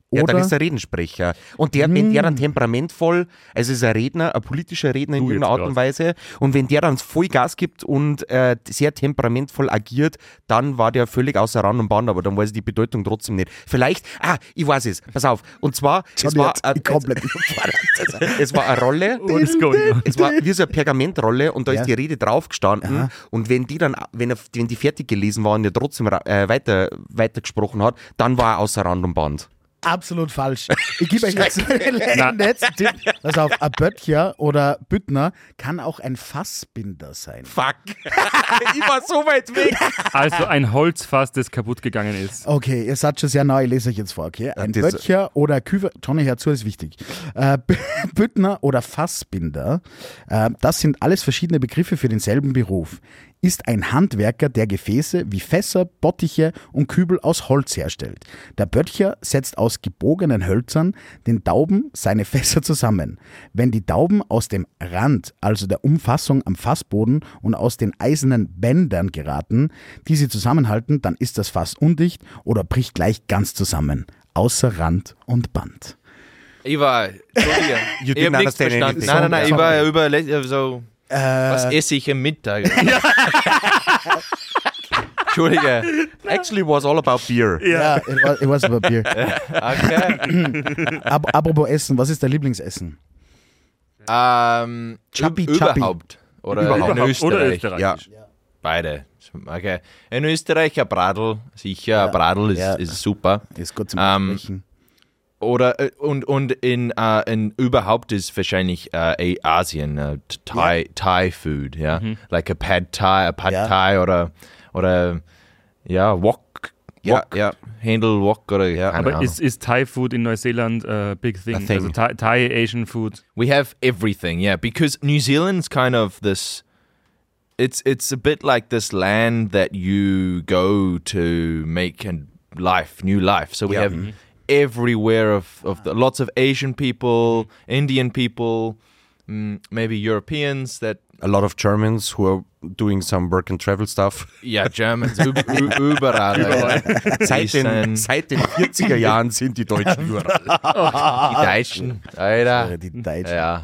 Ja, dann Oder- ist er Redensprecher. Und wenn der dann temperamentvoll, also ist ein Redner, ein politischer Redner in Du irgendeiner jetzt Art und Weise, und wenn der dann voll Gas gibt und sehr temperamentvoll agiert, dann war der völlig außer Rand und Band, aber dann weiß ich die Bedeutung trotzdem nicht. Vielleicht, ich weiß es, pass auf, und zwar, es war, komplett es war eine Rolle, What is going on? es war wie so eine Pergamentrolle und da Ja. ist die Rede drauf gestanden und wenn die dann, wenn die fertig gelesen war und der trotzdem weiter gesprochen hat, dann war er außer Rand und Band. Absolut falsch. Ich gebe euch jetzt den letzten Tipp. Pass auf, ein Böttcher oder Büttner kann auch ein Fassbinder sein. Fuck. Ich war so weit weg. Also ein Holzfass, das kaputt gegangen ist. Okay, ihr seid schon sehr neu, ich lese euch jetzt vor, okay? Ein das- Böttcher oder Küfer, Johnny, hör zu, ist wichtig. Büttner oder Fassbinder, das sind alles verschiedene Begriffe für denselben Beruf. Ist ein Handwerker, der Gefäße wie Fässer, Bottiche und Kübel aus Holz herstellt. Der Böttcher setzt aus gebogenen Hölzern den Dauben seine Fässer zusammen. Wenn die Dauben aus dem Rand, also der Umfassung am Fassboden und aus den eisernen Bändern geraten, die sie zusammenhalten, dann ist das Fass undicht oder bricht gleich ganz zusammen. Außer Rand und Band. Ich war, Entschuldige, You ich hab didn't nichts understand verstanden. anything. Nein, ich war so, was esse ich am Mittag? Entschuldige. Actually was all about beer. Ja, it was about beer. Okay. Apropos Essen, was ist dein Lieblingsessen? Chubby. Überhaupt. Oder Überhaupt. in Österreich. Oder Österreich. Ja. Beide. Okay. In Österreich ein Bradl, sicher. Ein Bradl ist super. Ist gut zum Sprechen. Oder und in überhaupt ist wahrscheinlich Asien Thai Food, ja, like a Pad Thai oder Wok, Ja, ja. Handle Wok oder keine Aber Ahnung. ist Thai Food in Neuseeland a big thing? A thing. Also Thai Asian food. We have everything, yeah, because New Zealand's kind of this. It's a bit like this land that you go to make a new life. So we have everywhere of lots of Asian people, Indian people, maybe Europeans that. A lot of Germans who are doing some work and travel stuff. Ja, Germans, überall. Seit den 40er Jahren sind die Deutschen überall. Die Deutschen, Alter. Die Deutschen. Ja.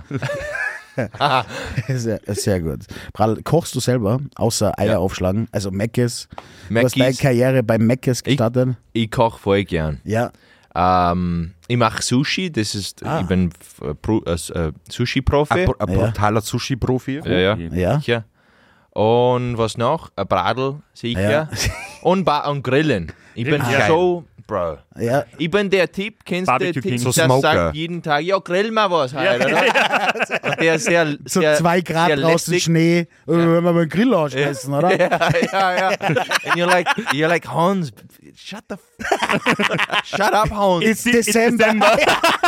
Sehr gut. Bral, kochst du selber, außer Eier aufschlagen? Also Meckes. Du hast deine Mackis. Karriere bei Meckes gestartet? Ich koche voll gern. Ja. Ich mache Sushi, ich bin Sushi-Profi. Ein brutaler Sushi-Profi. Ja. Ja. Sicher. Und was noch? Ein Bradl, sicher. Ja. Und Grillen. Ich bin Geil. so, Bro. Ja. Ich bin der Typ, kennst du Barbecue den Typ, King. So der Smoker. sagt jeden Tag, ja, grill mal was halt, oder? Und der ist sehr, So sehr 2 Grad sehr draußen lästig. Schnee, wenn wir den Grill anschmeißen, oder? Ja. And you're like, Hans, shut up, Hans. It's December.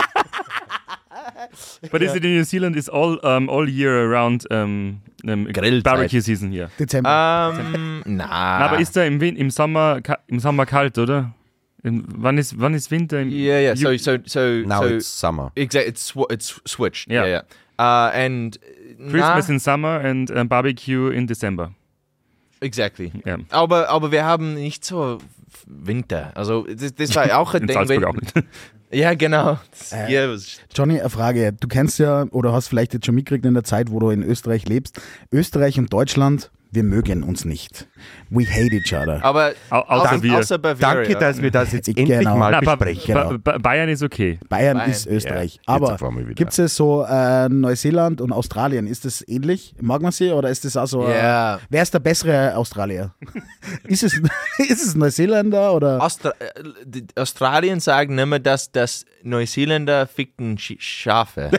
But is it in New Zealand? Is all year around Grillzeit. barbecue season here? Dezember. Na. Aber ist da im Sommer kalt, oder? Wann ist Winter? Yeah. So Now it's summer. exactly. It's switched. Yeah. Yeah. And Christmas in summer and barbecue in December. exactly. Ja. Aber wir haben nicht so Winter. Also das war auch ein In Ding. Salzburg auch nicht. Ja, genau. Hier was- Johnny, eine Frage. Du kennst ja oder hast vielleicht jetzt schon mitgekriegt in der Zeit, wo du in Österreich lebst. Österreich und Deutschland, wir mögen uns nicht. We hate each other. Aber Außer wir. außer Bavaria. Danke, dass wir das jetzt endlich Genau. mal Na, besprechen. Genau. Bayern ist okay. Bayern Bayern, ist Österreich. ja. Jetzt Aber auf einmal wieder. gibt es so Neuseeland und Australien? Ist das ähnlich? Mag man sie oder ist das auch so? Ja. Wer ist der bessere Australier? ist es Neuseeländer oder? Die Australien sagen immer, dass Neuseeländer ficken Schafe.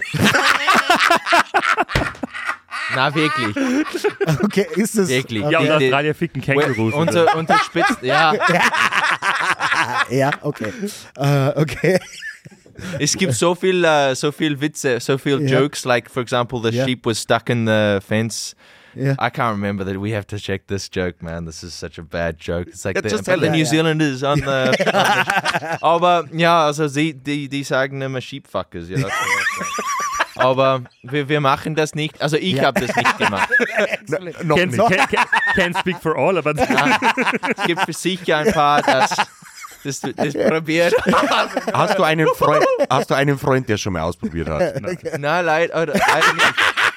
Na, wirklich. Okay, ist es? Wirklich. Okay. Ja, und Die- Australier ficken Kängurus. Unterspitzt, ja. Ja, okay. Okay. Es gibt so viel Witze, so viel Ja. Jokes, like, for example, the Ja. sheep was stuck in the fence. Ja. I can't remember that. We have to check this joke, man. This is such a bad joke. It's like Ja, just tell the it. New Zealanders on the. Aber ja, also die sagen immer Sheepfuckers. Ja. Aber wir machen das nicht. Also ich habe das nicht gemacht. Noch Can't, nicht. can't speak for all, aber Es gibt sicher ein paar, das das probiert. Hast du einen Freund, der schon mal ausprobiert hat? Nein, leider nicht.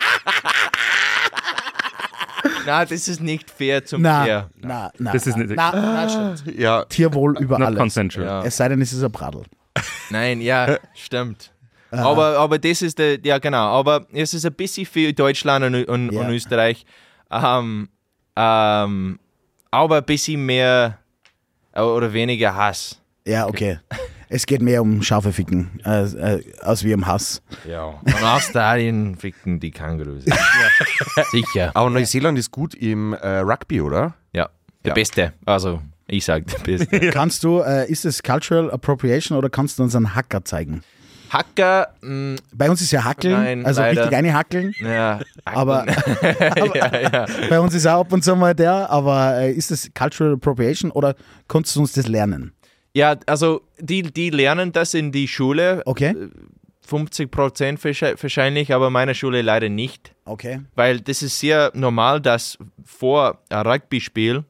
Nein, das ist nicht fair zum Tier. Na, Das ist nicht- stimmt. Ja. Tierwohl über Not alles. consensual. Ja. Es sei denn, es ist ein Bradl. Nein, ja, stimmt. Aber das ist ja genau, aber es ist ein bisschen für Deutschland und Ja. Österreich, aber ein bisschen mehr oder weniger Hass. Ja, okay. Es geht mehr um scharfe Ficken als wie um Hass. Ja. Und Australien ficken die Kängurus. Sicher. Aber Neuseeland ist gut im Rugby, oder? Ja, der Ja. Beste. Also, ich sag der Beste. Kannst du, ist es Cultural Appropriation oder kannst du uns einen Hacker zeigen? Hacker, Bei uns ist ja Hackeln, Nein, also leider. richtig eine Hackeln. ja. Aber ja. bei uns ist auch ab und zu mal der, aber ist es Cultural Appropriation oder kannst du uns das lernen? Ja, also die lernen das in die Schule, Okay, 50% wahrscheinlich, aber meine Schule leider nicht. okay. Weil das ist sehr normal, dass vor ein Rugby-Spiel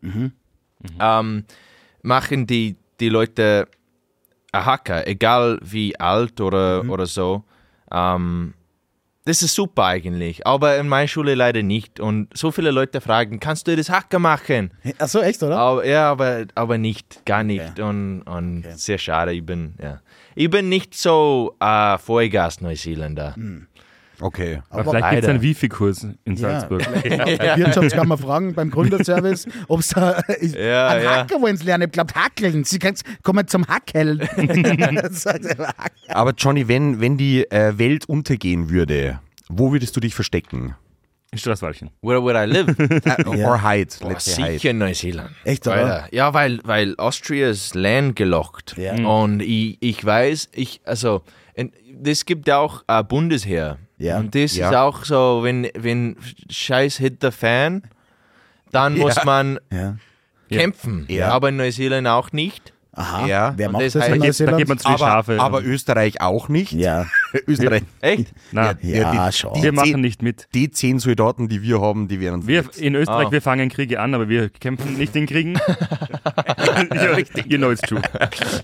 machen die Leute ein Hacker, egal wie alt oder so. Das ist super eigentlich, aber in meiner Schule leider nicht. Und so viele Leute fragen, kannst du das Hacker machen? Achso, echt, oder? Aber, ja, aber nicht, gar nicht. Und sehr schade, ich bin nicht so Vollgas-Neuseeländer. Okay. Aber vielleicht gibt es leider. einen Wifi-Kurs in Ja. Salzburg. Wirtschaftskammer fragen beim Gründerservice, ob es da ist. Ja, einen ja. Hacker wollen sie lernen. Ich glaube, Hackeln. Sie kommen zum Hackeln. Sagt er, Hack- Aber Johnny, wenn die Welt untergehen würde, wo würdest du dich verstecken? In Straßwalchen. Where would I live? Or hide, Boah, let's say hide. sicher in Neuseeland. Echt, oder? Alter. Ja, weil Austria ist landgelockt. Ja. Und ich weiß, das gibt ja auch ein Bundesheer. Ja. Und das Ja. ist auch so, wenn Scheiß hit the fan, dann muss man Ja. kämpfen. Ja. Aber in Neuseeland auch nicht. Aha, Ja. wer Und macht das das in heißt, Da geht Neuseeland? man zu den Schafe. Aber Österreich auch nicht. Ja, Österreich. Echt? Nein, ja, die- schon. wir die machen 10 nicht mit. Die 10 Soldaten, die wir haben, die wären Wir in Österreich, Ah. wir fangen Kriege an, aber wir kämpfen nicht in Kriegen. You know it's true.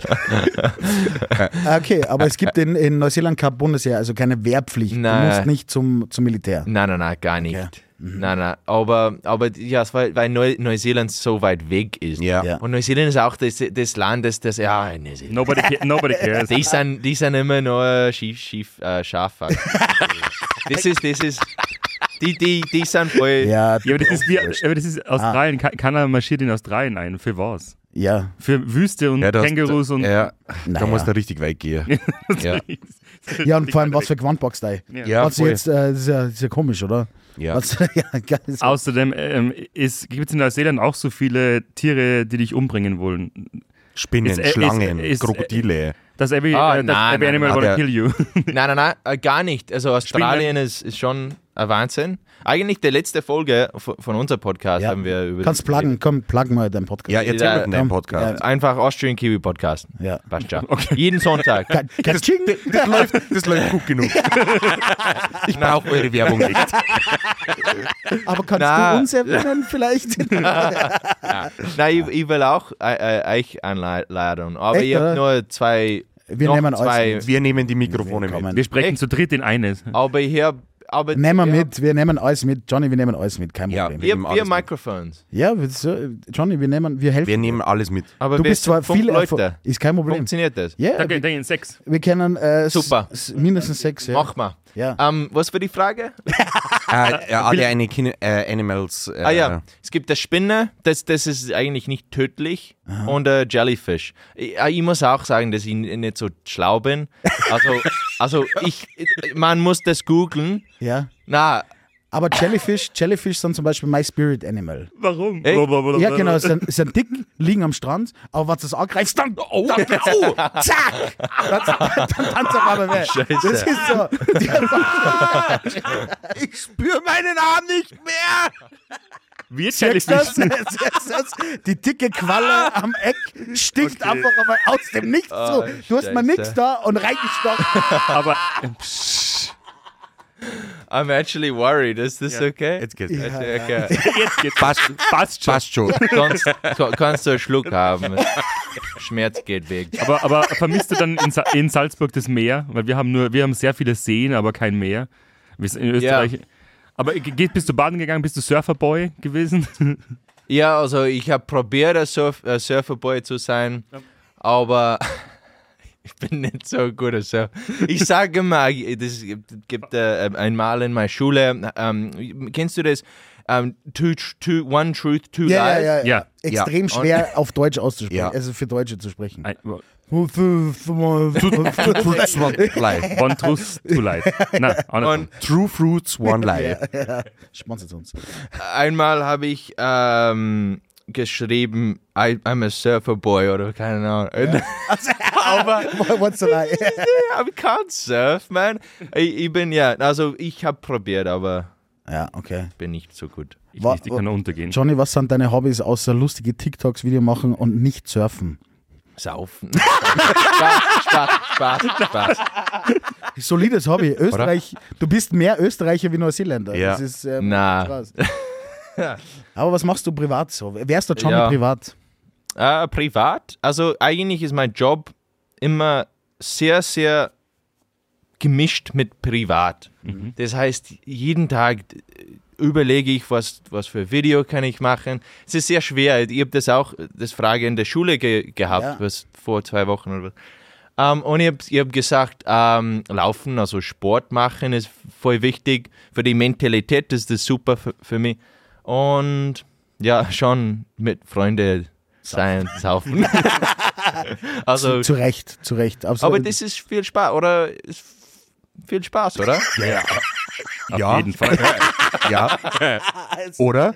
Okay, aber es gibt in Neuseeland kein Bundesheer, also keine Wehrpflicht. Nein. Du musst nicht zum Militär. Nein, gar nicht. Okay. Nein, aber ja, weil Neuseeland so weit weg ist. Ja. Ja. Und Neuseeland ist auch das Land, das Neuseeland. Nobody cares. Die sind immer nur scharf. Das ist, die sind voll. Ja, Ja, aber das ist Australien. Keiner marschiert in Australien ein. Für was? ja. Für Wüste und Kängurus und. Ja, da Naja. muss der richtig weit gehen. Ja. Ja, und vor allem, was für Gewandbox da. Ja, Was voll. jetzt, das ist ja komisch, oder? Ja. Was, ja, geil. Außerdem gibt es in Neuseeland auch so viele Tiere, die dich umbringen wollen. Spinnen, Ist- Schlangen, ist- Krokodile. Das every Nein, animal nein. wanna Ah, kill you. Nein, gar nicht. Also Australien ist schon ein Wahnsinn. Eigentlich die letzte Folge von unserem Podcast Ja. haben wir über. Kannst pluggen, komm, plug mal deinen Podcast. Ja, erzähl mal von deinem komm, Podcast. Einfach Austrian Kiwi Podcast. Ja. Passt schon. Jeden Sonntag. Katsching. Das läuft gut genug. Ich brauche eure Werbung nicht. Aber kannst Na. du uns erwähnen vielleicht? Nein, ich will auch euch einladen. Aber Echt, ich habe oder? nur zwei. Wir noch nehmen alles zwei. mit. Wir nehmen die Mikrofone Willkommen. mit. Wir sprechen Echt? zu dritt in eines. Aber ich habe. Nehmen wir mit, wir nehmen alles mit. Johnny, wir nehmen alles mit, kein Ja, Problem. wir nehmen Wir alles mit. Microphones. Ja, Johnny, wir helfen. Wir nehmen alles mit. Aber Du wir bist zwar sind 5 viel Leute. ist kein Problem. Funktioniert das? Ja, Danke, in 6. wir kennen Super. Mindestens 6. Ja. Mach mal. Ja. Was für die Frage? Alle Animals. Ja, es gibt das Spinne, das ist eigentlich nicht tödlich, und Jellyfish. Ich muss auch sagen, dass ich nicht so schlau bin. Also man muss das googeln. Ja. Na, Aber Jellyfish sind zum Beispiel my spirit animal. Warum? Echt? Ja, genau, sind dick, liegen am Strand, aber was das angreifst, dann, zack, dann tanzt auf einmal weg. Scheiße. Das ist so. Ich spüre meinen Arm nicht mehr. Wir Siehst Jellyfish. du das? Die dicke Qualle am Eck sticht einfach einmal aus dem Nichts zu. Du hast mal Scheiße. nichts da und reingestochen. Aber I'm actually worried. Is this okay? Jetzt geht's. Okay. jetzt geht's. Passt schon. Passt schon. Kannst du einen Schluck haben. Schmerz geht weg. Aber vermisst du dann in Salzburg das Meer? Weil wir haben sehr viele Seen, aber kein Meer. Wir sind in Österreich. Ja. Aber bist du baden gegangen? Bist du Surferboy gewesen? Ja, also ich habe probiert, ein Surferboy zu sein, aber ich bin nicht so gut als Surfer. Ich sage immer, es gibt einmal in meiner Schule, kennst du das? One Truth, Two Lies? Ja. Extrem schwer auf Deutsch auszusprechen, also für Deutsche zu sprechen. One Truth, Two Lies. Nein, True Fruits, One Lie. Sponsert uns. Einmal habe ich geschrieben, I'm a surfer boy oder keine Ahnung. Aber what's a lie? I can't surf, man. Ich habe probiert, aber ja, okay. bin nicht so gut. Ich kann untergehen. Johnny, was sind deine Hobbys außer lustige TikToks, Video machen und nicht surfen? Saufen. Spaß. Solides Hobby. Österreich, du bist mehr Österreicher wie Neuseeländer. Ja. Das ist krass. Aber was machst du privat so? Wer ist der Johnny privat? Privat? Also eigentlich ist mein Job immer sehr, sehr gemischt mit privat. Mhm. Das heißt, jeden Tag überlege ich, was für Video kann ich machen. Es ist sehr schwer. Ich habe das Frage in der Schule gehabt, was vor 2 Wochen oder was. Und ich hab gesagt, Laufen, also Sport machen ist voll wichtig. Für die Mentalität ist das super für mich. Und ja, schon mit Freunden saufen. Also, zu Recht, absolut. Aber das ist viel Spaß, oder? Ist viel Spaß, oder? Ja. Auf jeden Fall. Ja. Oder?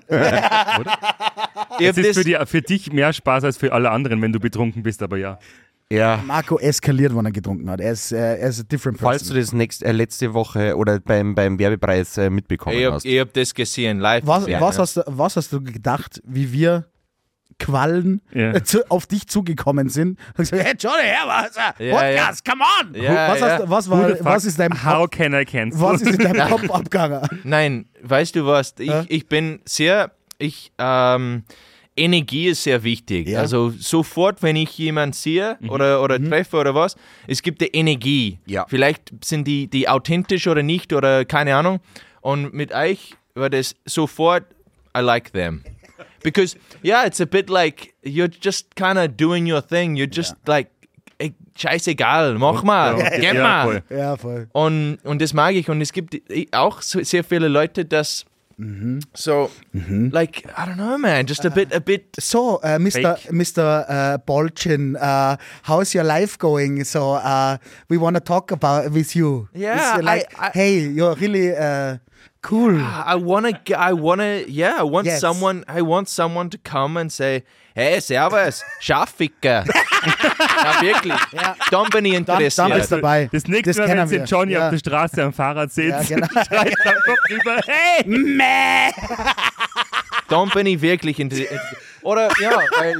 Es ist für dich mehr Spaß als für alle anderen, wenn du betrunken bist, aber ja. Ja. Marco eskaliert, wenn er getrunken hat. Er ist a different person. Falls du das letzte Woche oder beim Werbepreis mitbekommen hast. Ich habe das gesehen, live. Was hast du gedacht, wie wir Quallen auf dich zugekommen sind und gesagt, hey Johnny, Podcast, come on! Was ist dein How can I cancel? Was ist in deinem Kopf abgegangen? Nein, weißt du was? Ich bin sehr, Energie ist sehr wichtig. Ja. Also sofort, wenn ich jemanden sehe oder treffe oder was, es gibt die Energie. Ja. Vielleicht sind die authentisch oder nicht oder keine Ahnung. Und mit euch war das sofort, I like them. Because, it's a bit like, you're just kind of doing your thing. You're just like, scheißegal, mach mal, geh mal. Voll. Ja, voll. Und das mag ich. Und es gibt auch sehr viele Leute, das like, I don't know, man, just a bit. So, Mr. Bolchin, how's your life going? So, we want to talk about with you. Yeah, hey, you're really cool. I want someone to come and say, hey, servus, Schafficker. Ja, wirklich. Ja. Dann bin ich interessiert. Dann bist du dabei. Das nächste Mal, wenn sie Johnny auf der Straße am Fahrrad sitzt, schreit einfach rüber, hey! Mäh! Dann bin ich wirklich interessiert. Oder, weil...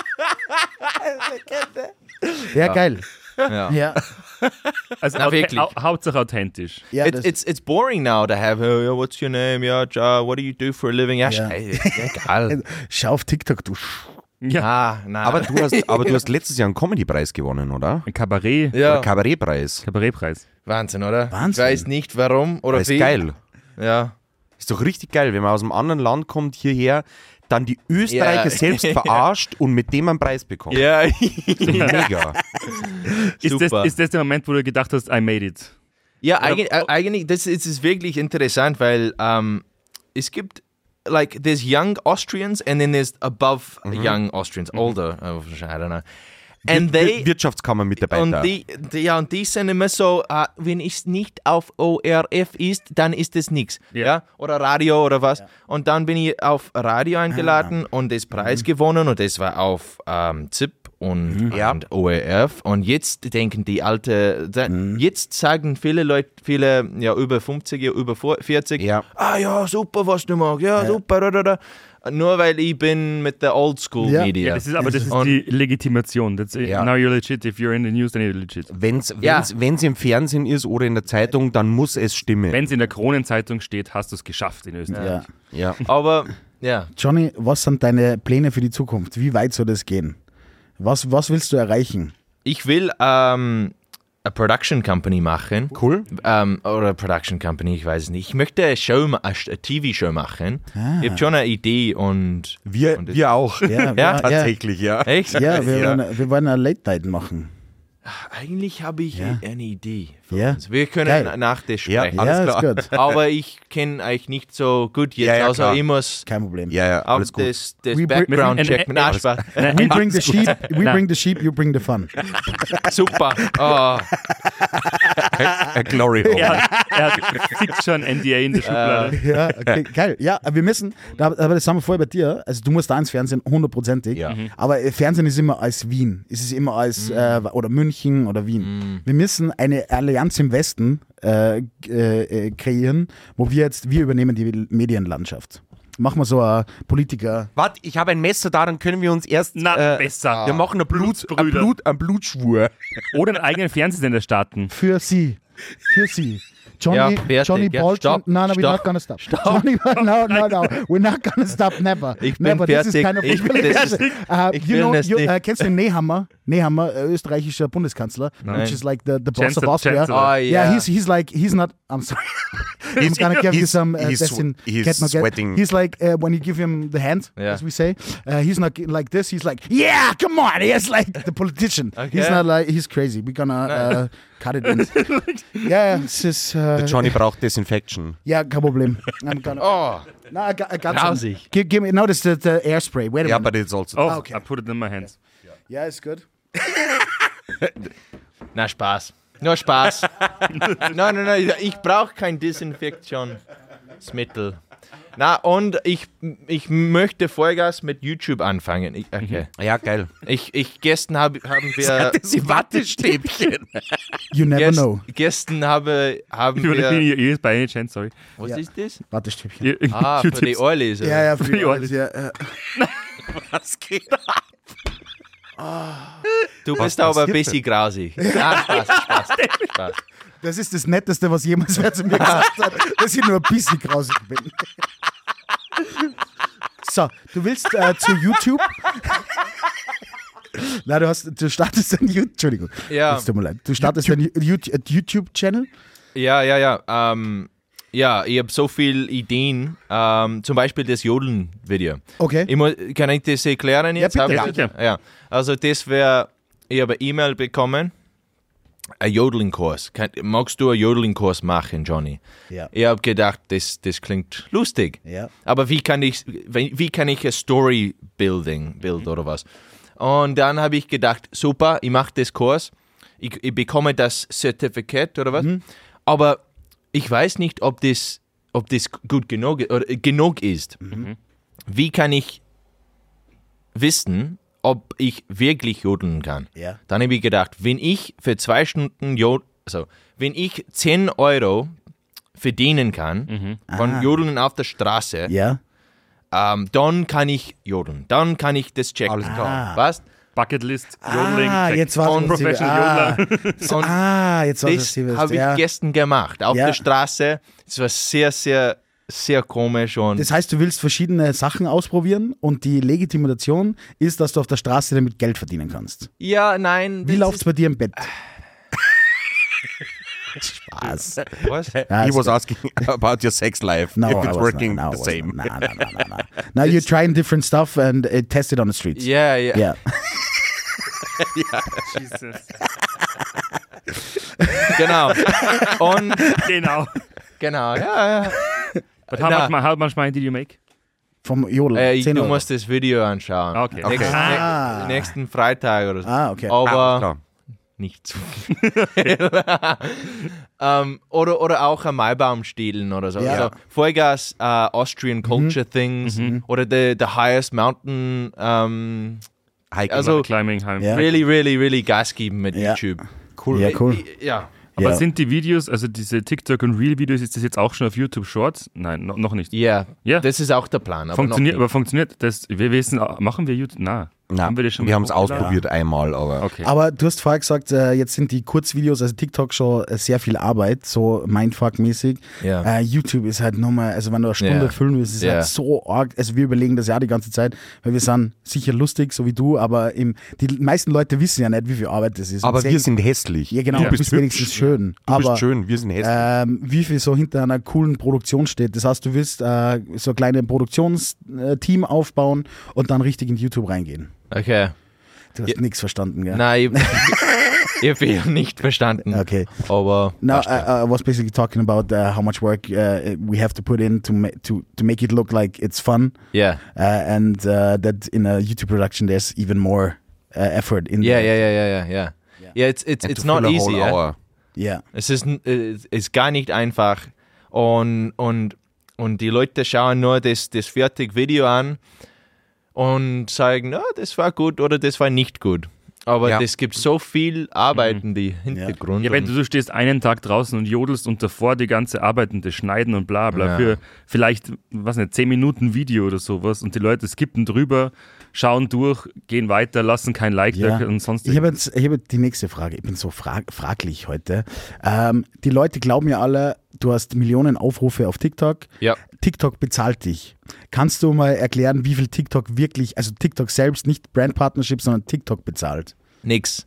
Ja, geil. Ja. Also Hauptsache authentisch. Ja, it's boring now to have, what's your name? What do you do for a living? Egal. Schau auf TikTok, du Ja. Nein. Aber du hast letztes Jahr einen Comedy-Preis gewonnen, oder? Ein Kabarett. Ja. Oder Kabarettpreis. Kabarettpreis. Wahnsinn, oder? Wahnsinn. Ich weiß nicht, warum oder ist wie. Geil. Ja. Ist doch richtig geil, wenn man aus einem anderen Land kommt, hierher, dann die Österreicher selbst verarscht und mit dem einen Preis bekommt. Ja. Mega. Ist das der Moment, wo du gedacht hast, I made it? Ja, eigentlich, das ist wirklich interessant, weil es gibt, like, there's young Austrians and then there's above young Austrians, older, I don't know. And Wirtschaftskammer-Mitarbeiter. Und die sind immer so, wenn es nicht auf ORF ist, dann ist es nichts. Ja. Oder Radio oder was. Ja. Und dann bin ich auf Radio eingeladen und das Preis gewonnen und das war auf ZIP und ORF. Und jetzt denken die jetzt sagen viele Leute, über 50, über 40, super, was du machst, super, nur weil ich bin mit der Oldschool-Media. Ja, das ist die Legitimation. Now you're legit. If you're in the news, then you're legit. Wenn's im Fernsehen ist oder in der Zeitung, dann muss es stimmen. Wenn es in der Kronenzeitung steht, hast du es geschafft in Österreich. Ja. Aber, Johnny, was sind deine Pläne für die Zukunft? Wie weit soll das gehen? Was willst du erreichen? Ich will eine Production Company machen. Cool. Oder Production Company, ich weiß es nicht. Ich möchte eine TV-Show machen. Ich habe schon eine Idee und... Wir auch. Ja, Tatsächlich, ja. Echt? Ja, wir wollen eine Late-Night machen. Eigentlich habe ich eine Idee für Ja. uns. Wir können Geil. nach das Ja, sprechen. alles Ja, klar. ist gut. Aber ich kenne euch nicht so gut jetzt, Ja, außer klar. ich muss Kein Problem. Ja, auch alles gut. das We bring- Background-Check mit Spaß. We bring the sheep, you bring the fun. Super. Oh, A Glory Hole. Er hat fix schon NDA in der Schublade. Ja, okay, geil. Ja, wir müssen, aber das haben wir vorher bei dir, also du musst da ins Fernsehen, 100%ig, Ja. aber Fernsehen ist immer als Wien, es ist immer als, oder München oder Wien. Wir müssen eine Allianz im Westen kreieren, wo wir übernehmen die Medienlandschaft. Machen wir so ein Politiker. Warte, ich habe ein Messer da, dann können wir uns erst... Na, besser. Wir machen einen Blutsbrüder. Blutschwur. Oder einen eigenen Fernsehsender starten. Für sie. Johnny, Ja, fertig, Johnny ja. Bolton. Stopp, No, we're stopp, not gonna stop. Johnny, no. We're not gonna stop. Never. Ich bin Never. This is fertig. kind of. Ich will das nicht. Kennst du Nehammer? Nehammer, österreichischer Bundeskanzler, which is like the boss of Chancellor. Austria. Oh, Yeah, yeah. he's like, he's not, I'm sorry. I'm gonna give you some he's sweating. He's like, when you give him the hand, Yeah. as we say, he's not like this, he's like, yeah, come on, he's like the politician. Okay. He's not like, he's crazy. We're gonna cut it in. Yeah, es ist, Der Johnny braucht Desinfection. yeah, kein Problem. I'm gonna, oh. no, I got some. Grausig. Give me, no, this is the airspray. Wait a Ja, minute. but it's also... Oh, okay. I put it in my hands. Yeah, it's good. Na, Spaß. Nur Spaß. Nein, ich brauche kein Desinfektionsmittel. Na, und ich möchte Vollgas mit YouTube anfangen. Okay. Ja, geil. Gestern haben wir... Das sind Wattestäbchen. You never know. Gestern haben Ich würde in wir... your ears by any chance, sorry. Was ist das? Warte, Stäbchen. Ah, für die Ohrleser. Ja, für die die Ohren. Ja, Was geht ab? Du bist aber ein passiert bisschen grausig. Ah, Spaß. das ist das Netteste, was jemals wer zu mir gesagt hat, dass ich nur ein bisschen grausig bin. So, du willst zu YouTube? Nein, du startest ein YouTube. Entschuldigung. Ja. Es tut mir leid. Du startest ein YouTube-Channel? Ja. Ja, ich habe so viele Ideen. Zum Beispiel das Jodeln-Video. Okay. Kann ich das erklären jetzt? Ja, bitte. Hab ich- Ja. Also das wäre, ich habe eine E-Mail bekommen, ein Jodeling-Kurs. Magst du einen Jodeling-Kurs machen, Johnny? Ja. Ich habe gedacht, das klingt lustig. Ja. Aber wie kann ich ein Story-Building oder was? Und dann habe ich gedacht, super, ich mache das Kurs, ich bekomme das Zertifikat oder was, aber ich weiß nicht, ob das gut genug ist. Wie kann ich wissen, ob ich wirklich jodeln kann? Ja. Dann habe ich gedacht, wenn ich für 2 Stunden wenn ich 10 Euro verdienen kann von Jodeln auf der Straße, Ja. dann kann ich jodeln. Dann kann ich das checken. Alles klar. Was? Bucketlist, Jodeling, check. jetzt war Und Professional Jodler. Und jetzt war das habe ich gestern gemacht. Auf Ja. der Straße. Es war sehr, sehr, sehr komisch. Und Das heißt, du willst verschiedene Sachen ausprobieren und die Legitimation ist, dass du auf der Straße damit Geld verdienen kannst. ja, nein. Wie das läuft's ist- bei dir im Bett? Spaß. Was? Ja, He ist was gut. asking about your sex life. No, if I it's was working not. No, the I was same. not. No. Now you're trying different stuff and test it on the streets. Ja. Yeah. Jesus. Genau. Und, Genau. ja. But Na. how much money did you make? Vom Jodel. 10 Du Euro. musst das Video anschauen. Okay. Nächsten Freitag oder so. Okay. Aber Klar. nicht zu viel. Oder auch ein Maibaum stehlen oder so. Ja. Also Vollgas Austrian Culture Things oder the highest mountain Hiking. also Climbing heim. Ja. really Gas geben mit Ja. YouTube. cool. Ja, cool. Ja. Aber Ja. sind die Videos, also diese TikTok- und Reel-Videos, ist das jetzt auch schon auf YouTube Shorts? Nein, noch nicht. Ja, Ja. das ist auch der Plan. Aber Funktioniert, noch aber funktioniert das? Wir wissen, machen wir YouTube? Na. Nein, Haben wir das schon wir haben es mal hochgeladen? ausprobiert einmal, aber Okay. Aber du hast vorher gesagt, jetzt sind die Kurzvideos, also TikTok schon sehr viel Arbeit, so Mindfuck-mäßig. Ja. YouTube ist halt nochmal, also wenn du eine Stunde Ja. füllen willst, ist Ja. halt so arg. Also wir überlegen das ja die ganze Zeit, weil wir sind sicher lustig, so wie du, aber die meisten Leute wissen ja nicht, wie viel Arbeit das ist. aber Und wir sind hässlich. ja, genau, Du du bist bist wenigstens hübsch. schön. Du aber bist schön, wir sind hässlich. wie viel so hinter einer coolen Produktion steht. Das heißt, du willst so ein kleines Produktionsteam aufbauen und dann richtig in YouTube reingehen. Okay. Du hast nichts verstanden, gell? Nein, ich habe ihn nicht verstanden. Okay. Aber No, I was basically talking about how much work we have to put in to make it look like it's fun, yeah. and that in a YouTube production there's even more effort in Yeah, there. yeah. Yeah, it's And to not fill a easy. whole Yeah? hour. Yeah. Es ist gar nicht einfach. Und die Leute schauen nur das fertige Video an und sagen, oh, das war gut oder das war nicht gut. Aber Ja. es gibt so viel Arbeit in die Hintergrund. Ja, wenn und- du stehst einen Tag draußen und jodelst und davor die ganze Arbeitende schneiden und bla bla Ja. für vielleicht, was nicht, 10 Minuten Video oder sowas und die Leute skippen drüber, schauen durch, gehen weiter, lassen kein Like Ja. da und sonst Ich habe jetzt die nächste Frage. Ich bin so fraglich heute. Die Leute glauben ja alle, du hast Millionen Aufrufe auf TikTok. Ja. TikTok bezahlt dich. Kannst du mal erklären, wie viel TikTok wirklich, also TikTok selbst, nicht Brand Partnership, sondern TikTok bezahlt? Nix.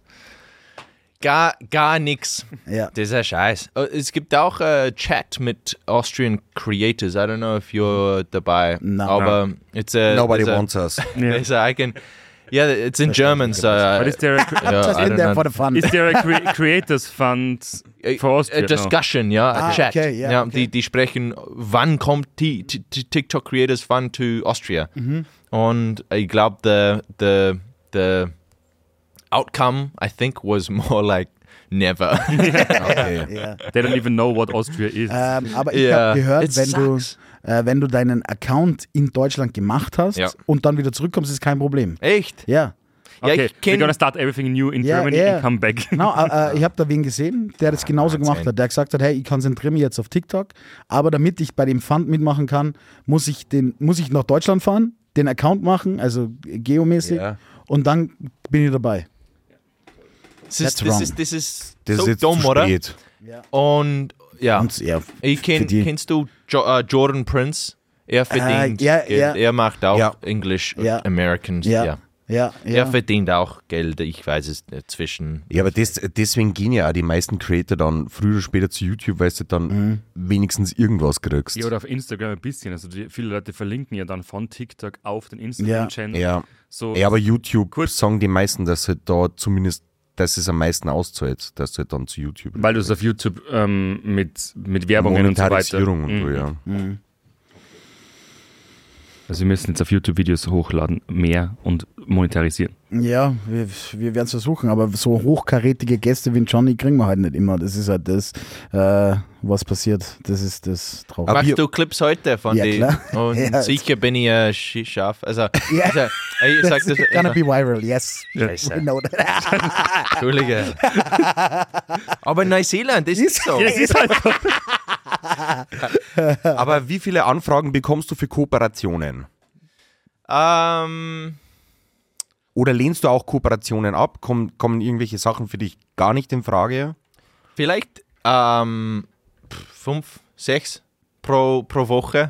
Gar nix. Ja. Das ist ja scheiß. Es gibt auch Chat mit Austrian Creators. I don't know if you're dabei. No. Aber it's a... Nobody there's a- wants us. there's a- I can... Yeah, it's in German, so... But is there a, Just I in don't there know. for the fun. is there a Creators Fund for Austria? A discussion, ja, a Chat. okay, ja, okay. Die sprechen, wann kommt die TikTok Creators Fund to Austria? Und ich glaube, the outcome, I think, was more like never. Okay. Ja. They don't even know what Austria is. Aber ich Ja, habe gehört, it sucks. wenn du deinen Account in Deutschland gemacht hast Ja. und dann wieder zurückkommst, ist kein Problem. Echt? Ja. Ja, Okay, ich we're kenne... gonna start everything new in Ja, Germany ja. and come back. Genau, ich habe da wen gesehen, der das genauso Wahnsinn. gemacht hat. Der gesagt hat, hey, ich konzentriere mich jetzt auf TikTok, aber damit ich bei dem Fund mitmachen kann, muss ich nach Deutschland fahren, den Account machen, also geomäßig, Ja. und dann bin ich dabei. Das ist wrong. Das so ist jetzt dumm, zu oder? spät. Und ja, Und ja, ich für die- kennst du Jordan Prince? Er verdient ja, Geld. ja. Er macht auch Ja. English, Ja. Americans. ja, Ja. ja, Er ja. verdient auch Geld, ich weiß es zwischen. Ja, aber deswegen gehen ja auch die meisten Creator dann früher oder später zu YouTube, weil du dann wenigstens irgendwas kriegst. Ja, oder auf Instagram ein bisschen. Also viele Leute verlinken ja dann von TikTok auf den Instagram-Channel. Ja. So, Ja, aber YouTube Kurz- sagen die meisten, dass halt da zumindest, dass es am meisten auszahlt, dass du halt dann zu YouTube. weil du es auf YouTube mit Werbungen und so weiter. Monetarisierung und so, ja. Also wir müssen jetzt auf YouTube Videos hochladen, mehr und monetarisieren. Ja, wir werden es versuchen, aber so hochkarätige Gäste wie Johnny kriegen wir halt nicht immer. Das ist halt das, was passiert. Das ist das Traurige. Aber Machst du Clips heute von Ja, dir? klar. Und Ja. sicher bin ich scharf. Also, Ja. also ich sag das. Gonna be viral, yes. Scheiße. We know that. Entschuldige. Aber Neuseeland, das ist so. Ja, es ist halt so. Aber wie viele Anfragen bekommst du für Kooperationen? Oder lehnst du auch Kooperationen ab? Kommen irgendwelche Sachen für dich gar nicht in Frage? Vielleicht 5, 6 pro Woche.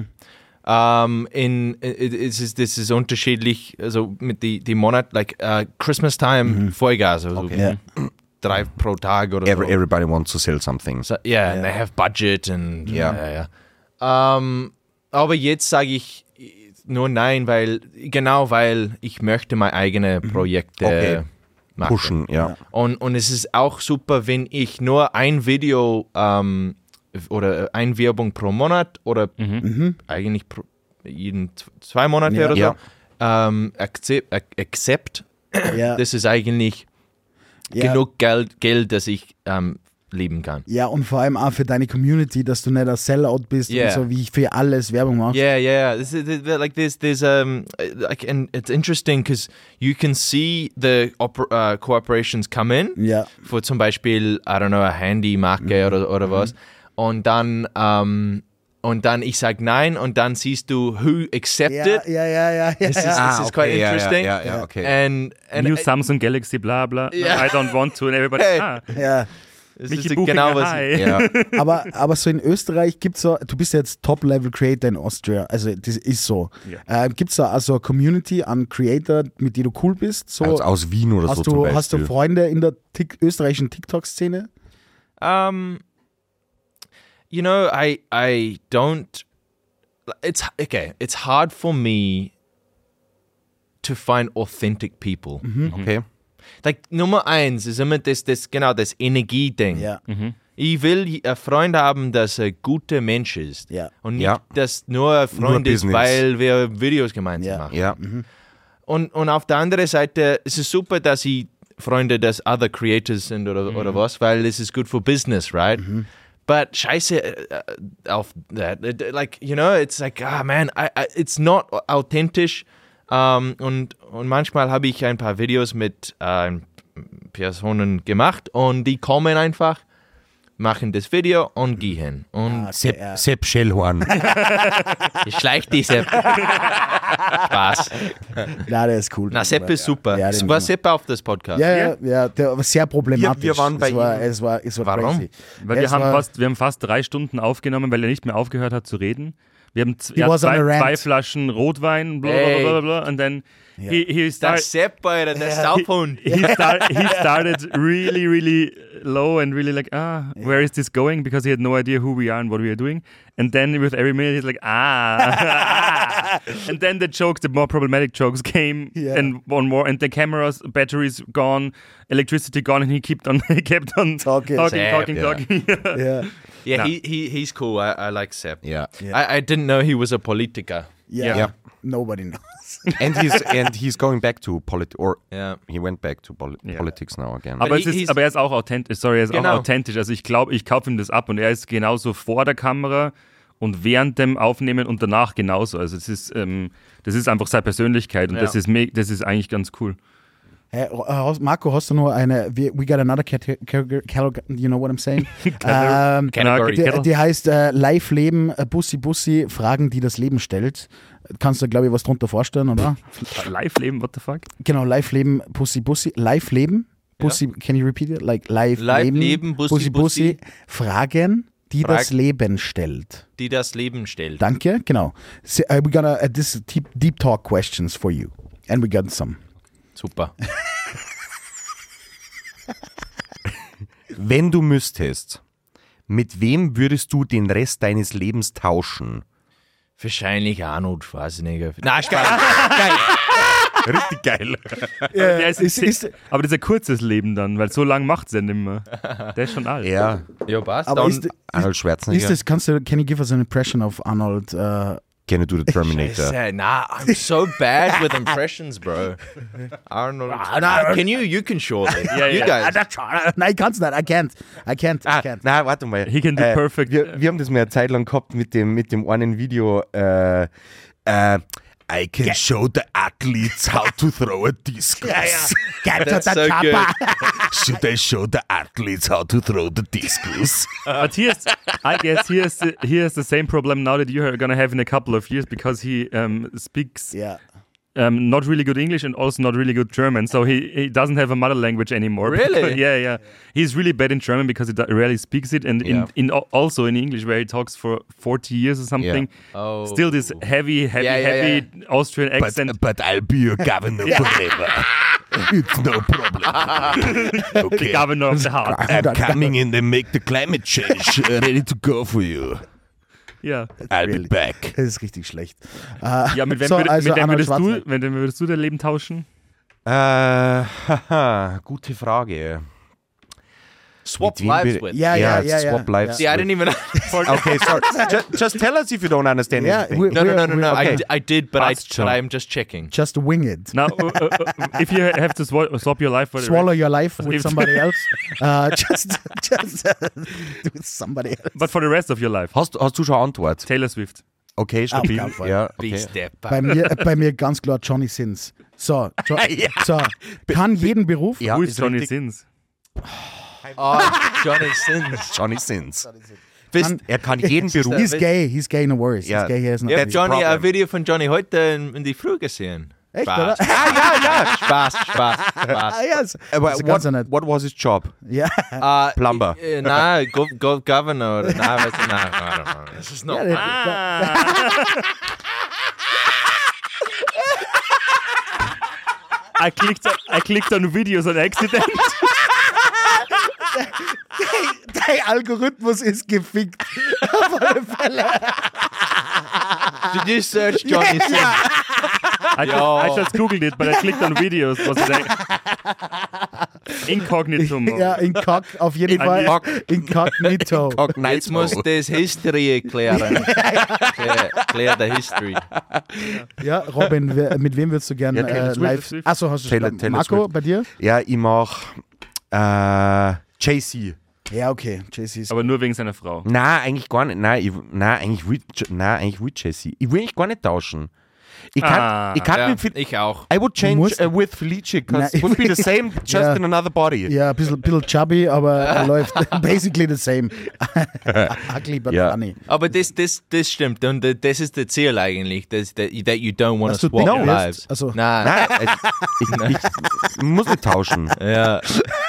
Das ist unterschiedlich, also mit die Monat, like Christmas time, Vollgas, also Ja. 3 pro Tag oder so. Everybody wants to sell something. So, yeah, and they have budget and Ja. aber jetzt sage ich nur nein, weil ich möchte meine eigenen Projekte Okay. machen. Pushen, ja. Und es ist auch super, wenn ich nur ein Video oder eine Werbung pro Monat oder eigentlich jeden 2 Monate Ja. oder so Ja. accept. Ja. Das ist eigentlich Ja. genug Geld, dass ich leben kann. Ja, und vor allem auch für deine Community, dass du nicht ein Sellout bist Yeah. und so wie ich für alles Werbung machst. Yeah. There's and it's interesting because you can see the cooperations come in Ja. für zum Beispiel, I don't know, eine Handymarke oder was. Und dann und dann ich sage nein und dann siehst du who accepted. Ja. This is quite interesting. Ja, okay. And New Samsung Galaxy, bla bla. Yeah. I don't want to. And everybody, Ja. das Michi ist Buchinger, genau was. hi. Ja. Aber so in Österreich gibt es so, du bist ja jetzt Top-Level-Creator in Austria, also das ist so. Gibt es da also eine Community an Creator, mit denen du cool bist? So, Also aus Wien oder so zum Beispiel. hast du Freunde in der österreichischen TikTok-Szene? You know, I don't. It's hard for me to find authentic people. Okay. Like Nummer 1 ist immer das Energieding. Ja. Ich will einen Freund haben, dass ein guter Mensch ist. Ja. Und nicht, Ja. dass nur ein Freund ist, Business. weil wir Videos gemeinsam Ja. machen. Ja. Und auf der anderen Seite ist es super, dass ich Freunde des other creators sind oder was, weil es ist gut für Business, right? But scheiße auf that. Like, you know, it's like, man, it's not authentisch. Und manchmal habe ich ein paar Videos mit Personen gemacht und die kommen einfach, machen das Video und gehen. Und Sepp Schellhorn. ich schleich die Sepp. Spaß. Ja, der ist cool. Na, Sepp ist super. Ja, Es den war kann man- Sepp auf das Podcast. Ja, der war sehr problematisch. Wir waren bei es war Warum? crazy. Weil Ja, wir es haben war- fast 3 Stunden aufgenommen, weil er nicht mehr aufgehört hat zu reden. Wir haben He was on a rant. 2 Flaschen Rotwein, bla bla bla bla, and then he Der started. Sepp, Alter, der Saufhund. He started really low and really like, where is this going? Because he had no idea who we are and what we are doing. And then with every minute, he's like, And then the jokes, the more problematic jokes came, and one more, and the cameras, batteries gone, electricity gone, and he kept on Talking. talking. Ja. Yeah, he's cool. I like Sepp. Ja. I didn't know he was a politiker. Yeah. Nobody knows. And he's going back to Yeah. he went back to politics now again. Aber, he's- aber er ist auch authentisch. Sorry, er ist Genau. auch authentisch. Also ich glaube, ich kaufe ihm das ab und er ist genauso vor der Kamera und während dem Aufnehmen und danach genauso. Also das ist einfach seine Persönlichkeit und Ja. das ist eigentlich ganz cool. Hey, Marco, hast du noch eine, we got another category, you know what I'm saying? Category. Die heißt Live Leben, Bussi Bussi, Fragen, die das Leben stellt. Kannst du, glaube ich, was drunter vorstellen, oder? Live-Leben, what the fuck? Genau, Live Leben, Bussi Bussi, Live Leben, Bussi, can you repeat it? Like Live Leben, Bussi, Bussi. Fragen, die das Leben stellt. Die das Leben stellt. Danke, genau. So, we got this deep talk questions for you. And we got some. Super. Wenn du müsstest, mit wem würdest du den Rest deines Lebens tauschen? Wahrscheinlich Arnold Schwarzenegger. Na, geil. Richtig geil. Der aber das ist ein kurzes Leben dann, weil so lang macht es ja nicht mehr. Der ist schon alt. Ja, Ja, passt. Aber Dann, Arnold Schwarzenegger. can you give us an impression of Arnold? Can you do the Terminator? nah, I'm so bad with impressions, bro. Arnold. You can surely. You guys. Nein, ich kann's nicht. I can't. Nein, warte mal. He can do perfect. Wir haben das mal eine Zeit lang gehabt mit dem einen Video. I can show the athletes how to throw a discus. That's so good. Should I show the athletes how to throw the discus? But I guess he has the same problem now that you are gonna have in a couple of years because he speaks Yeah. not really good English and also not really good German. So he doesn't have a mother language anymore. Really? Yeah. He's really bad in German because he rarely speaks it, and also in English where he talks for 40 years or something. Oh. Still this heavy Austrian accent. But I'll be your governor forever. It's no problem. The Okay. governor of the heart. I'm coming in and make the climate change ready to go for you. Ja. I'll be back. Das ist richtig schlecht. Ja, mit wem, So, also mit wem Arnold würdest du dein Leben tauschen? Gute Frage. Swap Mit wem lives will- with. Ja. Swap lives. See, I didn't even. Okay, sorry. Just tell us if you don't understand Yeah, anything. No. Okay. I did, but Passt schon. I'm just checking. Just wing it. Now, if you have to swap your life for the Swallow your life with If- somebody else. Just with somebody else. but for the rest of your life. Hast du schon Antwort? Taylor Swift. Okay, stabil. keinen Fall. Ja, Wie okay. Step. Bei mir ganz klar Johnny Sins. So, kann jeden Beruf. Ja, Who ist is Johnny richtig. Sins? Oh, Johnny Sins. Johnny Sins. Er kann jeden Beruf. He's gay, no worries. Ja. He's gay, he has no Ja, Ich habe Problem. ein Video von Johnny heute in die Früh gesehen. Echt, Spaß. oder? Spaß. Ah, ja, Aber das kannst du nicht. what was his job? Ja. Plumber. Nein, Governor. Nein, nein. Das ist noch. I clicked on videos on accident. Dein Algorithmus ist gefickt. Auf alle Fälle. Did you search Johnny Sins? I just googled it, but I clicked on videos. Was it Incognitum. Ja, auf jeden Fall. Incognito. Jetzt muss das History erklären. Klär der History. Ja, Robin, mit wem würdest du gerne Taylor live... Swift. Achso, hast du Taylor schon. Marco, Swift. bei dir? Ja, ich mach JC. Ja, okay. JC ist... Aber nur wegen seiner Frau. Nein, eigentlich gar nicht. Eigentlich will JC. Ich will eigentlich gar nicht tauschen. Ich kann Ja, mit ich auch. I would change musst- with Felice, because Nein, it would be the same, just Ja. in another body. Ja, ein bisschen chubby, aber er läuft basically the same. Ugly but Ja. funny. Aber das stimmt. Und das ist das Ziel eigentlich, that you don't want Dass to du swap dick your wirst? lives. Also- Nein. Nein, ich muss nicht tauschen. Ja.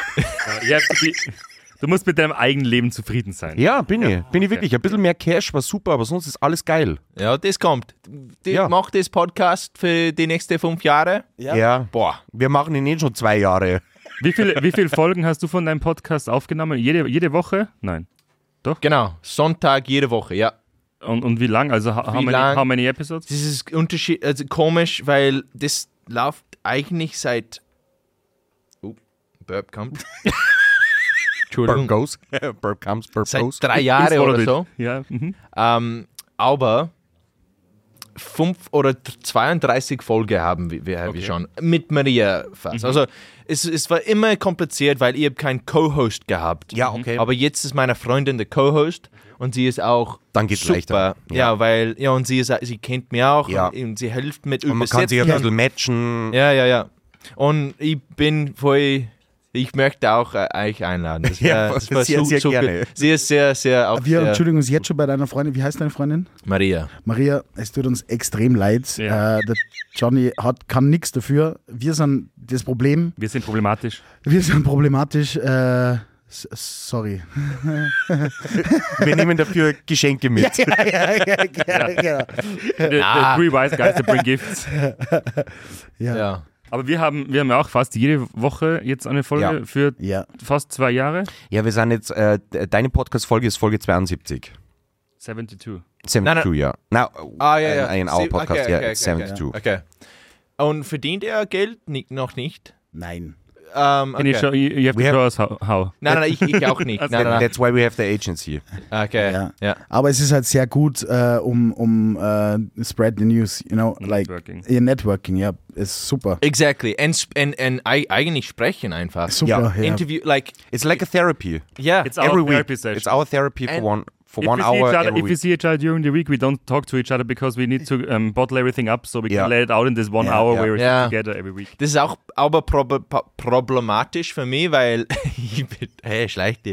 Du musst mit deinem eigenen Leben zufrieden sein. Ja, bin ich wirklich. Ein bisschen mehr Cash war super, aber sonst ist alles geil. Ja, das kommt. Ja. Macht das Podcast für die nächsten 5 Jahre? Ja. Boah. Wir machen ihn schon 2 Jahre. Wie viele Folgen hast du von deinem Podcast aufgenommen? Jede Woche? Nein. Genau. Sonntag jede Woche, ja. Und wie lang? Also Wie lang? how many episodes? Das ist komisch, weil das läuft eigentlich seit... Burp kommt. Entschuldigung. Burp goes. Burp comes, burp Seit goes. 3 Jahre oder so. Ja. Mhm. Aber 5 oder 32 Folgen haben wir schon mit Maria fast. Also es war immer kompliziert, weil ich habe keinen Co-Host gehabt. Ja, okay. Aber jetzt ist meine Freundin der Co-Host und sie ist auch Dann geht's super. leichter. Ja, weil und sie kennt mir auch Ja. und sie hilft mit Und man kann sich ein Übersetzen. bisschen matchen. Ja. Und ich möchte auch euch einladen. Das Ja, war sehr, sehr gut. gerne. Sie ist sehr auch Wir sehr entschuldigen uns jetzt schon bei deiner Freundin. Wie heißt deine Freundin? Maria. Maria, es tut uns extrem leid. Ja. Der Johnny kann nichts dafür. Wir sind das Problem. Wir sind problematisch. Wir sind problematisch. Sorry. Wir nehmen dafür Geschenke mit. Ja. The 3 wise guys that bring gifts. Ja. Aber wir haben ja auch fast jede Woche jetzt eine Folge Ja. für Ja. fast 2 Jahre. Ja, wir sind jetzt, deine Podcast-Folge ist Folge 72. 72. 72, ja. Na, Ja. ein Podcast, ja, 72. Okay. Und verdient er Geld? Noch nicht? Nein. Can you Okay. show, you have to We have- show us how. Nein, ich auch nicht. Nein. That's why we have the agency. Okay. Ja. Aber es ist halt sehr gut, um spread the news, you know, like Networking. Networking, ja, ist super. Exactly. Und eigentlich sprechen einfach. Super, ja. Interview, like, It's like a therapy. yeah. It's our Every week. therapy session. It's our therapy for And one If 1 we see hour each other, every if we week. see each other during the week, we don't talk to each other because we need to bottle everything up, so we Yeah. can let it out in this 1 Yeah, hour yeah. where we're Yeah. together every week. Das ist auch aber problematisch für mich, weil schlechte.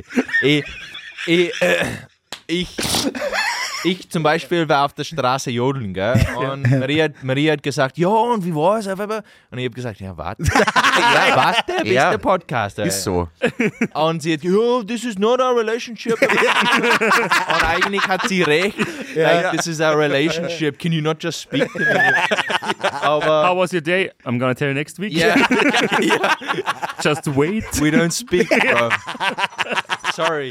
Ich zum Beispiel war auf der Straße jodeln, gell? Und Maria hat gesagt, ja, und wie war's? Und ich habe gesagt, ja, warte. Ja, warte, bis Ja. der Podcast. Ist so. Und sie hat gesagt, oh, this is not our relationship. Und eigentlich hat sie recht. Like, this is our relationship. Can you not just speak to me? Aber How was your day? I'm gonna tell you next week. yeah, Just wait. we don't speak, bro. Sorry.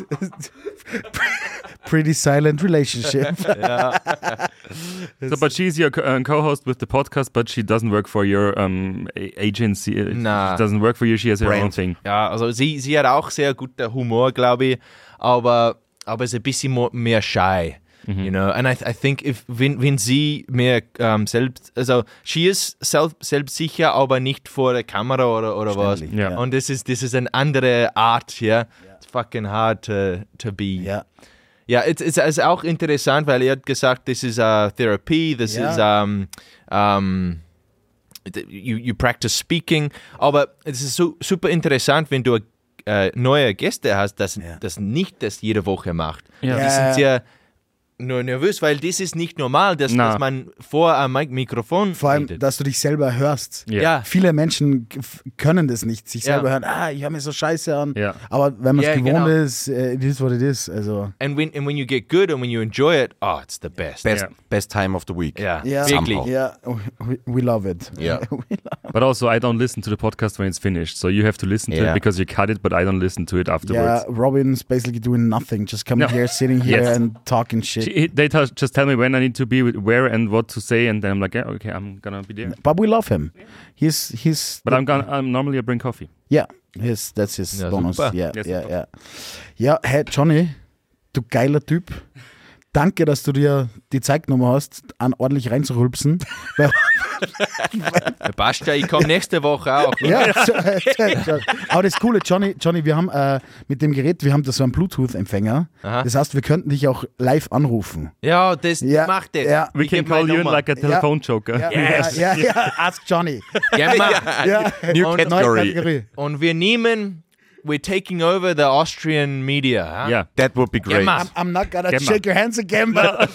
Pretty silent relationship. So, but she's your co-host with the podcast, but she doesn't work for your agency. Nah. She doesn't work for you. She has her own Brand. thing. Ja, also sie hat auch sehr guter Humor, glaube ich, aber ist ein bisschen mehr shy. You know, and I think wenn sie mehr selbst, also she ist selbstsicher, aber nicht vor der Kamera oder was. Ständig, Ja. Und das ist eine andere Art, ja. It's fucking hard to be. Ja. Ja, es ist auch interessant, weil er hat gesagt, this is a therapy, this is you practice speaking, aber es ist super interessant, wenn du neue Gäste hast, dass das nicht das jede Woche macht. Ja. Die sind sehr nur nervös, weil das ist nicht normal, dass man vor einem Mikrofon Vor allem, redet. dass du dich selber hörst. Ja. Viele Menschen können das nicht, sich selber hören. Ich höre mich so scheiße an. Ja. Aber wenn man es gewohnt genau. ist, it is what it is. Also. And when you get good and when you enjoy it, it's the best. Best time of the week. Ja, Ja, wirklich. ja, we love it. Yeah. But also, I don't listen to the podcast when it's finished. So you have to listen to Yeah. it because you cut it, but I don't listen to it Yeah, afterwards. Robin's basically doing nothing, just coming No. here, sitting here Yes. and talking shit. They just tell me when I need to be, where and what to say, and then I'm like, yeah, okay, I'm gonna be there. But we love him. He's But normally I bring coffee. yeah, that's his Ja, bonus. super. Ja, Ja, ja, super. ja. Ja, hey Johnny, du geiler Typ. Danke, dass du dir die Zeit genommen hast, an ordentlich reinzurülpsen. Weil- Passt ja, ich komme nächste Woche auch. Ja, aber das Coole, Johnny, wir haben mit dem Gerät, wir haben da so einen Bluetooth-Empfänger. Aha. Das heißt, wir könnten dich auch live anrufen. Ja, das macht das. Ja. We Ich can geb meine call you in Nummer. like a telephone joker. Ja, ask Johnny. Gern mal. Ja. New Und- Neue category. Kategorie. Und we're taking over the Austrian media. Ja? Yeah. That would be great. mal. I'm not gonna Gemma. shake your hands again, but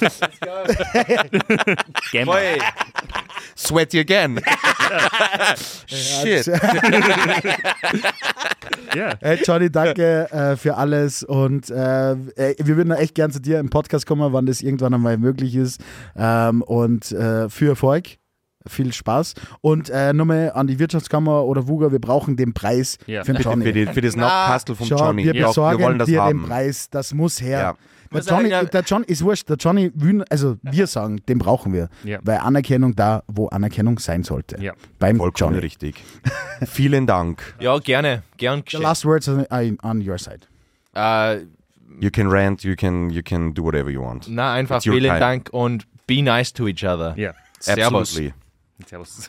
Gamma. Hey, Sweaty again. Shit. Yeah. hey Johnny, danke für alles und wir würden echt gern zu dir im Podcast kommen, wann das irgendwann einmal möglich ist und viel Erfolg. Viel Spaß. Und nochmal an die Wirtschaftskammer oder WUGA, wir brauchen den Preis Ja. für den Johnny. Für das Nachkastel von Schau, Johnny. wir besorgen wir wollen das dir haben. den Preis, das muss her. Ja. Der Johnny ist wurscht, der Johnny will, also wir sagen, den brauchen wir. Ja. Weil Anerkennung da, wo Anerkennung sein sollte. Ja. Beim Vollkommen Johnny. richtig. Vielen Dank. ja, gern The geschehen. last words on your side. You can rant, you can do whatever you want. Na, einfach It's your vielen time. Dank und be nice to each other. Yeah. Servus. Absolutely. Servus.